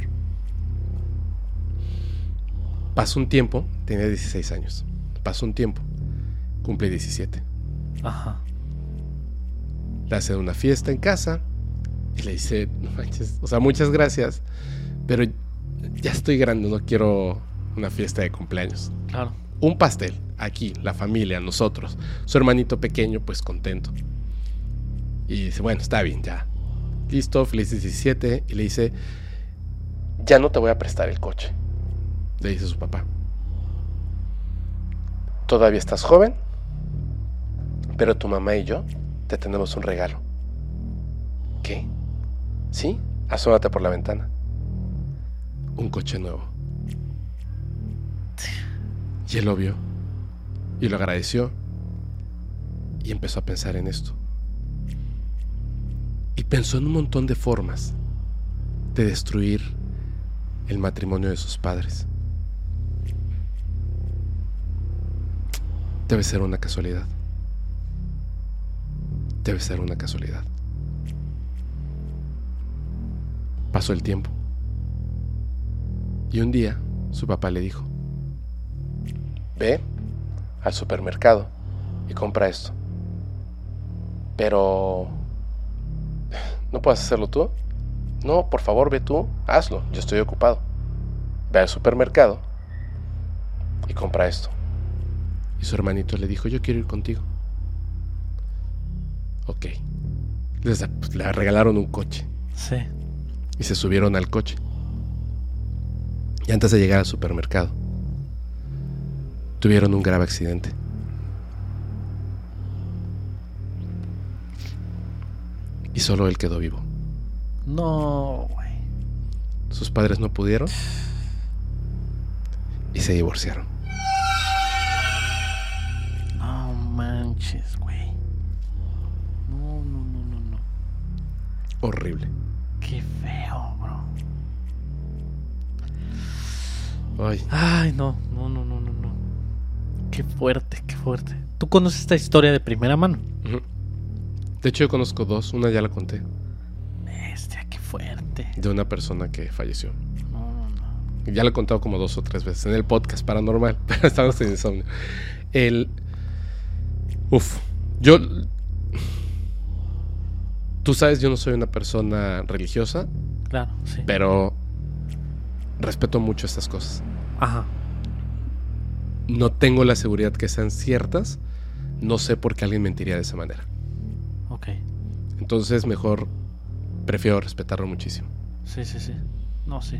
D: Pasó un tiempo, tenía dieciséis años. Pasó un tiempo, cumple diecisiete.
E: Ajá.
D: Le hace una fiesta en casa y le dice, no manches, o sea, muchas gracias, pero ya estoy grande, no quiero una fiesta de cumpleaños.
E: Claro.
D: Un pastel, aquí, la familia, nosotros. Su hermanito pequeño, pues contento. Y dice, bueno, está bien, ya. Listo, feliz diecisiete. Y le dice, ya no te voy a prestar el coche. Le dice su papá. Todavía estás joven, pero tu mamá y yo te tenemos un regalo. ¿Qué? ¿Sí? Asómate por la ventana. Un coche nuevo. Y él lo vio y lo agradeció y empezó a pensar en esto. Y pensó en un montón de formas de destruir el matrimonio de sus padres. Debe ser una casualidad. Debe ser una casualidad. Pasó el tiempo. Y un día su papá le dijo: ve al supermercado y compra esto. Pero ¿no puedes hacerlo tú? No, por favor, ve tú, hazlo, yo estoy ocupado. Ve al supermercado y compra esto. Y su hermanito le dijo: yo quiero ir contigo. Ok. Les, pues, le regalaron un coche.
E: Sí.
D: Y se subieron al coche. Y antes de llegar al supermercado, tuvieron un grave accidente. Y solo él quedó vivo.
E: No, güey.
D: Sus padres no pudieron y se divorciaron.
E: No manches, güey. No, no, no, no, no.
D: Horrible.
E: Qué feo, bro.
D: Ay.
E: Ay, no, no, no, no, no, no. Qué fuerte, qué fuerte. ¿Tú conoces esta historia de primera mano?
D: Uh-huh. De hecho, yo conozco dos. Una ya la conté.
E: Bestia, qué fuerte.
D: De una persona que falleció.
E: No, no, no.
D: Ya lo he contado como dos o tres veces en el podcast Paranormal, pero estamos en insomnio. El... Uf. Yo... Tú sabes, yo no soy una persona religiosa.
E: Claro, sí.
D: Pero respeto mucho estas cosas.
E: Ajá.
D: No tengo la seguridad que sean ciertas. No sé por qué alguien mentiría de esa manera.
E: Ok.
D: Entonces mejor prefiero respetarlo muchísimo.
E: Sí, sí, sí. No, sí.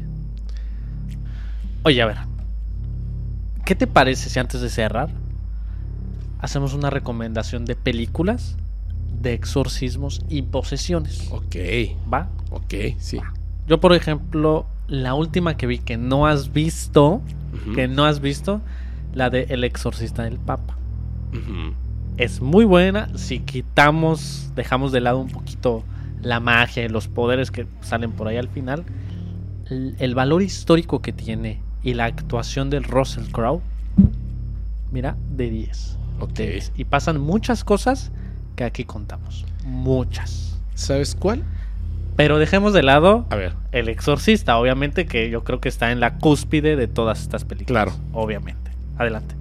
E: Oye, a ver. ¿Qué te parece si antes de cerrar hacemos una recomendación de películas de exorcismos y posesiones?
D: Ok.
E: ¿Va?
D: Ok, sí.
E: Yo, por ejemplo, la última que vi que no has visto, uh-huh. que no has visto, la de El Exorcista del Papa.
D: Uh-huh.
E: Es muy buena si quitamos, dejamos de lado un poquito la magia y los poderes que salen por ahí al final. El, el valor histórico que tiene y la actuación del Russell Crowe, mira, de diez.
D: Ok.
E: De diez. Y pasan muchas cosas que aquí contamos. Muchas.
D: ¿Sabes cuál?
E: Pero dejemos de lado
D: a ver.
E: El Exorcista, obviamente, que yo creo que está en la cúspide de todas estas películas.
D: Claro.
E: Obviamente. Adelante.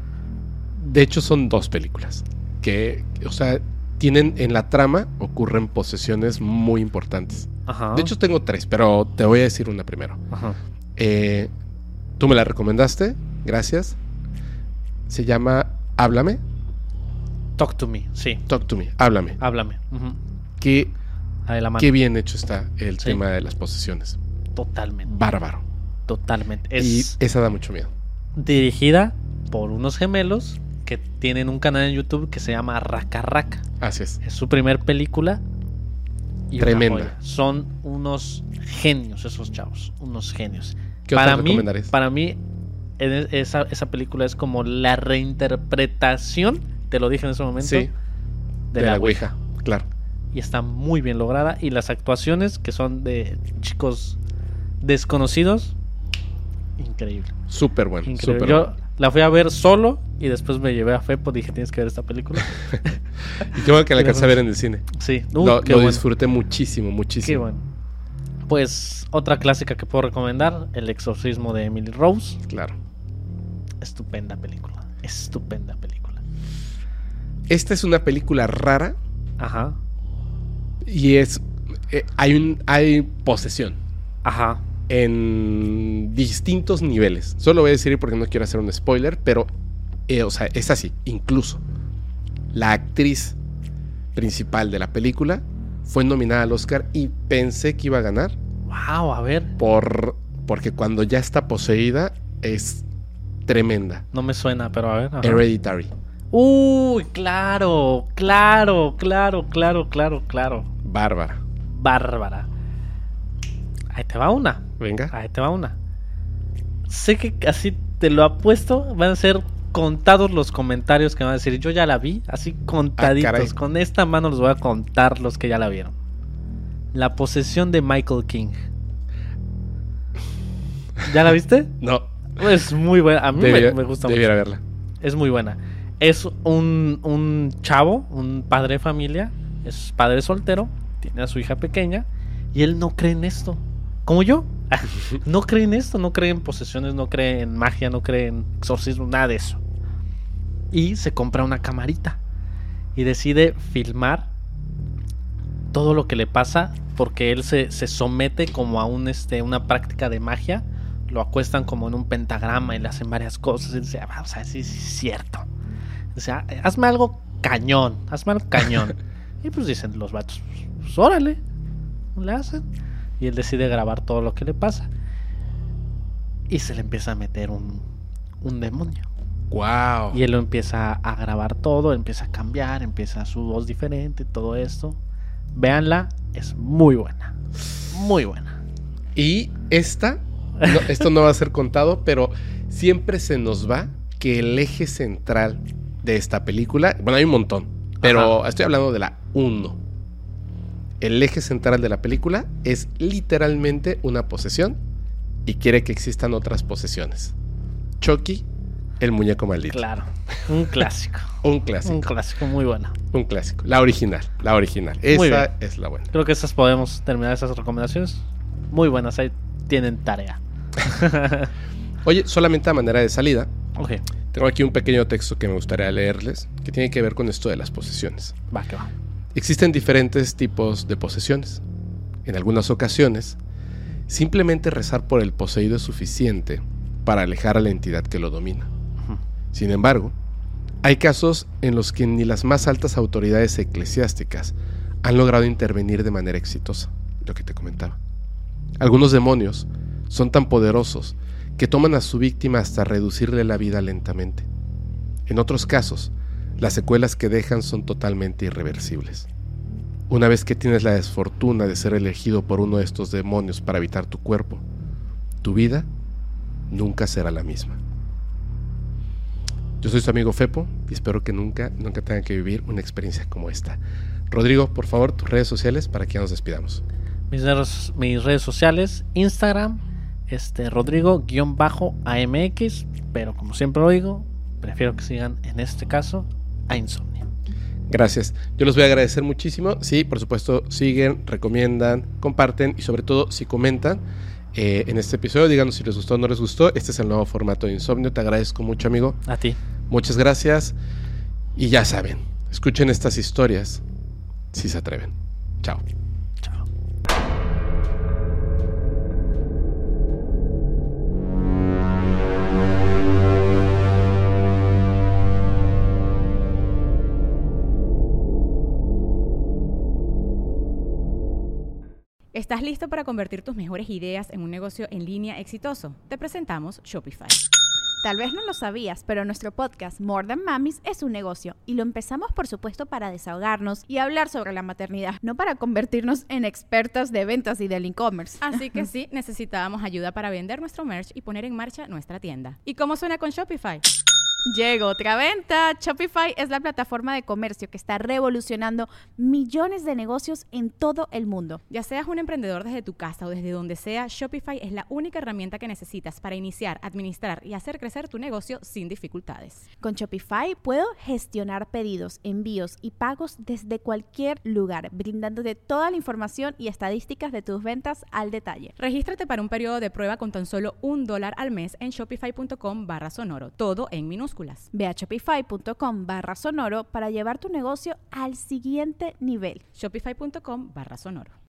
D: De hecho, son dos películas que, o sea, tienen en la trama, ocurren posesiones muy importantes.
E: Ajá.
D: De hecho, tengo tres, pero te voy a decir una primero.
E: Ajá.
D: Eh, tú me la recomendaste, gracias. Se llama Háblame.
E: Talk to me, sí.
D: Talk to me, háblame.
E: Háblame. Uh-huh.
D: Qué,
E: Adelante.
D: qué bien hecho está el
E: sí.
D: tema de las posesiones.
E: Totalmente.
D: Bárbaro.
E: Totalmente. Es
D: y esa da mucho miedo.
E: Dirigida por unos gemelos que tienen un canal en YouTube que se llama Raka Raka.
D: Así es.
E: Es su primer película. Y
D: tremenda.
E: Son unos genios esos chavos. Unos genios.
D: ¿Qué
E: para
D: otra
E: mí,
D: recomendarías?
E: Para mí, esa, esa película es como la reinterpretación, te lo dije en ese momento,
D: sí,
E: de,
D: de
E: la,
D: la Ouija. Claro.
E: Y está muy bien lograda. Y las actuaciones, que son de chicos desconocidos, increíble.
D: Súper bueno.
E: Increíble.
D: Super
E: Yo
D: bueno.
E: la fui a ver solo y después me llevé a Fepo. Dije, tienes que ver esta película.
D: Y qué bueno que la alcancé a ver en el cine.
E: Sí,
D: uh, lo, lo bueno. disfruté muchísimo, muchísimo.
E: Qué bueno. Pues otra clásica que puedo recomendar, El Exorcismo de Emily Rose.
D: Claro.
E: Estupenda película. Estupenda película.
D: Esta es una película rara.
E: Ajá.
D: Y es eh, hay un hay posesión.
E: Ajá.
D: En distintos niveles. Solo voy a decir porque no quiero hacer un spoiler, pero eh, o sea, es así. Incluso la actriz principal de la película fue nominada al Oscar y pensé que iba a ganar.
E: Wow, a ver.
D: Por porque cuando ya está poseída es tremenda.
E: No me suena, pero a ver. Ajá.
D: Hereditary.
E: Uy, claro, claro, claro, claro, claro, claro.
D: Bárbara.
E: Bárbara. Ahí te va una.
D: Venga.
E: Ahí te va una. Sé que así te lo apuesto. Van a ser contados los comentarios que van a decir. Yo ya la vi. Así contaditos. Ah, con esta mano los voy a contar los que ya la vieron. La posesión de Michael King. ¿Ya la viste?
D: No.
E: Es muy buena. A mí
D: debiera,
E: me, me gusta
D: debiera
E: mucho.
D: verla.
E: Es muy buena. Es un, un chavo, un padre de familia. Es padre soltero. Tiene a su hija pequeña. Y él no cree en esto. como yo, no cree en esto, no cree en posesiones, no cree en magia, no cree en exorcismo, nada de eso. Y se compra una camarita y decide filmar todo lo que le pasa, porque él se, se somete como a un, este, una práctica de magia. Lo acuestan como en un pentagrama y le hacen varias cosas. Y dice, vamos a ver si es cierto. Dice, hazme algo cañón, hazme algo cañón. Y pues dicen los vatos, pues órale, le hacen. Y él decide grabar todo lo que le pasa. Y se le empieza a meter un, un demonio.
D: Wow.
E: Y él lo empieza a grabar todo, empieza a cambiar, empieza su voz diferente, todo esto. Véanla, es muy buena. Muy buena.
D: Y esta, no, esto no va a ser contado, pero siempre se nos va que el eje central de esta película, bueno, hay un montón, pero Ajá. estoy hablando de la uno. El eje central de la película es literalmente una posesión y quiere que existan otras posesiones. Chucky, el muñeco maldito.
E: Claro, un clásico.
D: un clásico.
E: Un clásico, muy buena.
D: Un clásico. La original, la original. Esa es la buena.
E: Creo que esas podemos terminar esas recomendaciones. Muy buenas, ahí tienen tarea.
D: Oye, solamente a manera de salida,
E: okay.
D: tengo aquí un pequeño texto que me gustaría leerles, que tiene que ver con esto de las posesiones.
E: Va, que va.
D: Existen diferentes tipos de posesiones. En algunas ocasiones, simplemente rezar por el poseído es suficiente para alejar a la entidad que lo domina. Uh-huh. Sin embargo, hay casos en los que ni las más altas autoridades eclesiásticas han logrado intervenir de manera exitosa, lo que te comentaba. Algunos demonios son tan poderosos que toman a su víctima hasta reducirle la vida lentamente. En otros casos, las secuelas que dejan son totalmente irreversibles. Una vez que tienes la desfortuna de ser elegido por uno de estos demonios para habitar tu cuerpo, tu vida nunca será la misma. Yo soy su amigo Fepo y espero que nunca, nunca tengan que vivir una experiencia como esta. Rodrigo, por favor, tus redes sociales para que ya nos despidamos.
E: Mis redes, mis redes sociales, Instagram, este, Rodrigo-A M X, pero como siempre lo digo, prefiero que sigan en este caso a Insomnia.
D: Gracias. Yo los voy a agradecer muchísimo. Sí, por supuesto, siguen, recomiendan, comparten y sobre todo si comentan eh, en este episodio, díganos si les gustó o no les gustó. Este es el nuevo formato de Insomnio. Te agradezco mucho, amigo.
E: A ti.
D: Muchas gracias. Y ya saben, escuchen estas historias si se atreven. Chao.
E: Chao.
A: ¿Estás listo para convertir tus mejores ideas en un negocio en línea exitoso? Te presentamos Shopify.
B: Tal vez no lo sabías, pero nuestro podcast More Than Mamis es un negocio y lo empezamos por supuesto para desahogarnos y hablar sobre la maternidad, no para convertirnos en expertas de ventas y del e-commerce.
A: Así que sí, necesitábamos ayuda para vender nuestro merch y poner en marcha nuestra tienda. ¿Y cómo suena con Shopify?
B: Llegó otra venta. Shopify es la plataforma de comercio que está revolucionando millones de negocios en todo el mundo.
A: Ya seas un emprendedor desde tu casa o desde donde sea, Shopify es la única herramienta que necesitas para iniciar, administrar y hacer crecer tu negocio sin dificultades.
B: Con Shopify puedo gestionar pedidos, envíos y pagos desde cualquier lugar, brindándote toda la información y estadísticas de tus ventas al detalle.
A: Regístrate para un periodo de prueba con tan solo un dólar al mes en shopify.com barra sonoro, todo en minúsculas.
B: Ve a shopify.com barra sonoro para llevar tu negocio al siguiente nivel.
A: Shopify.com barra sonoro.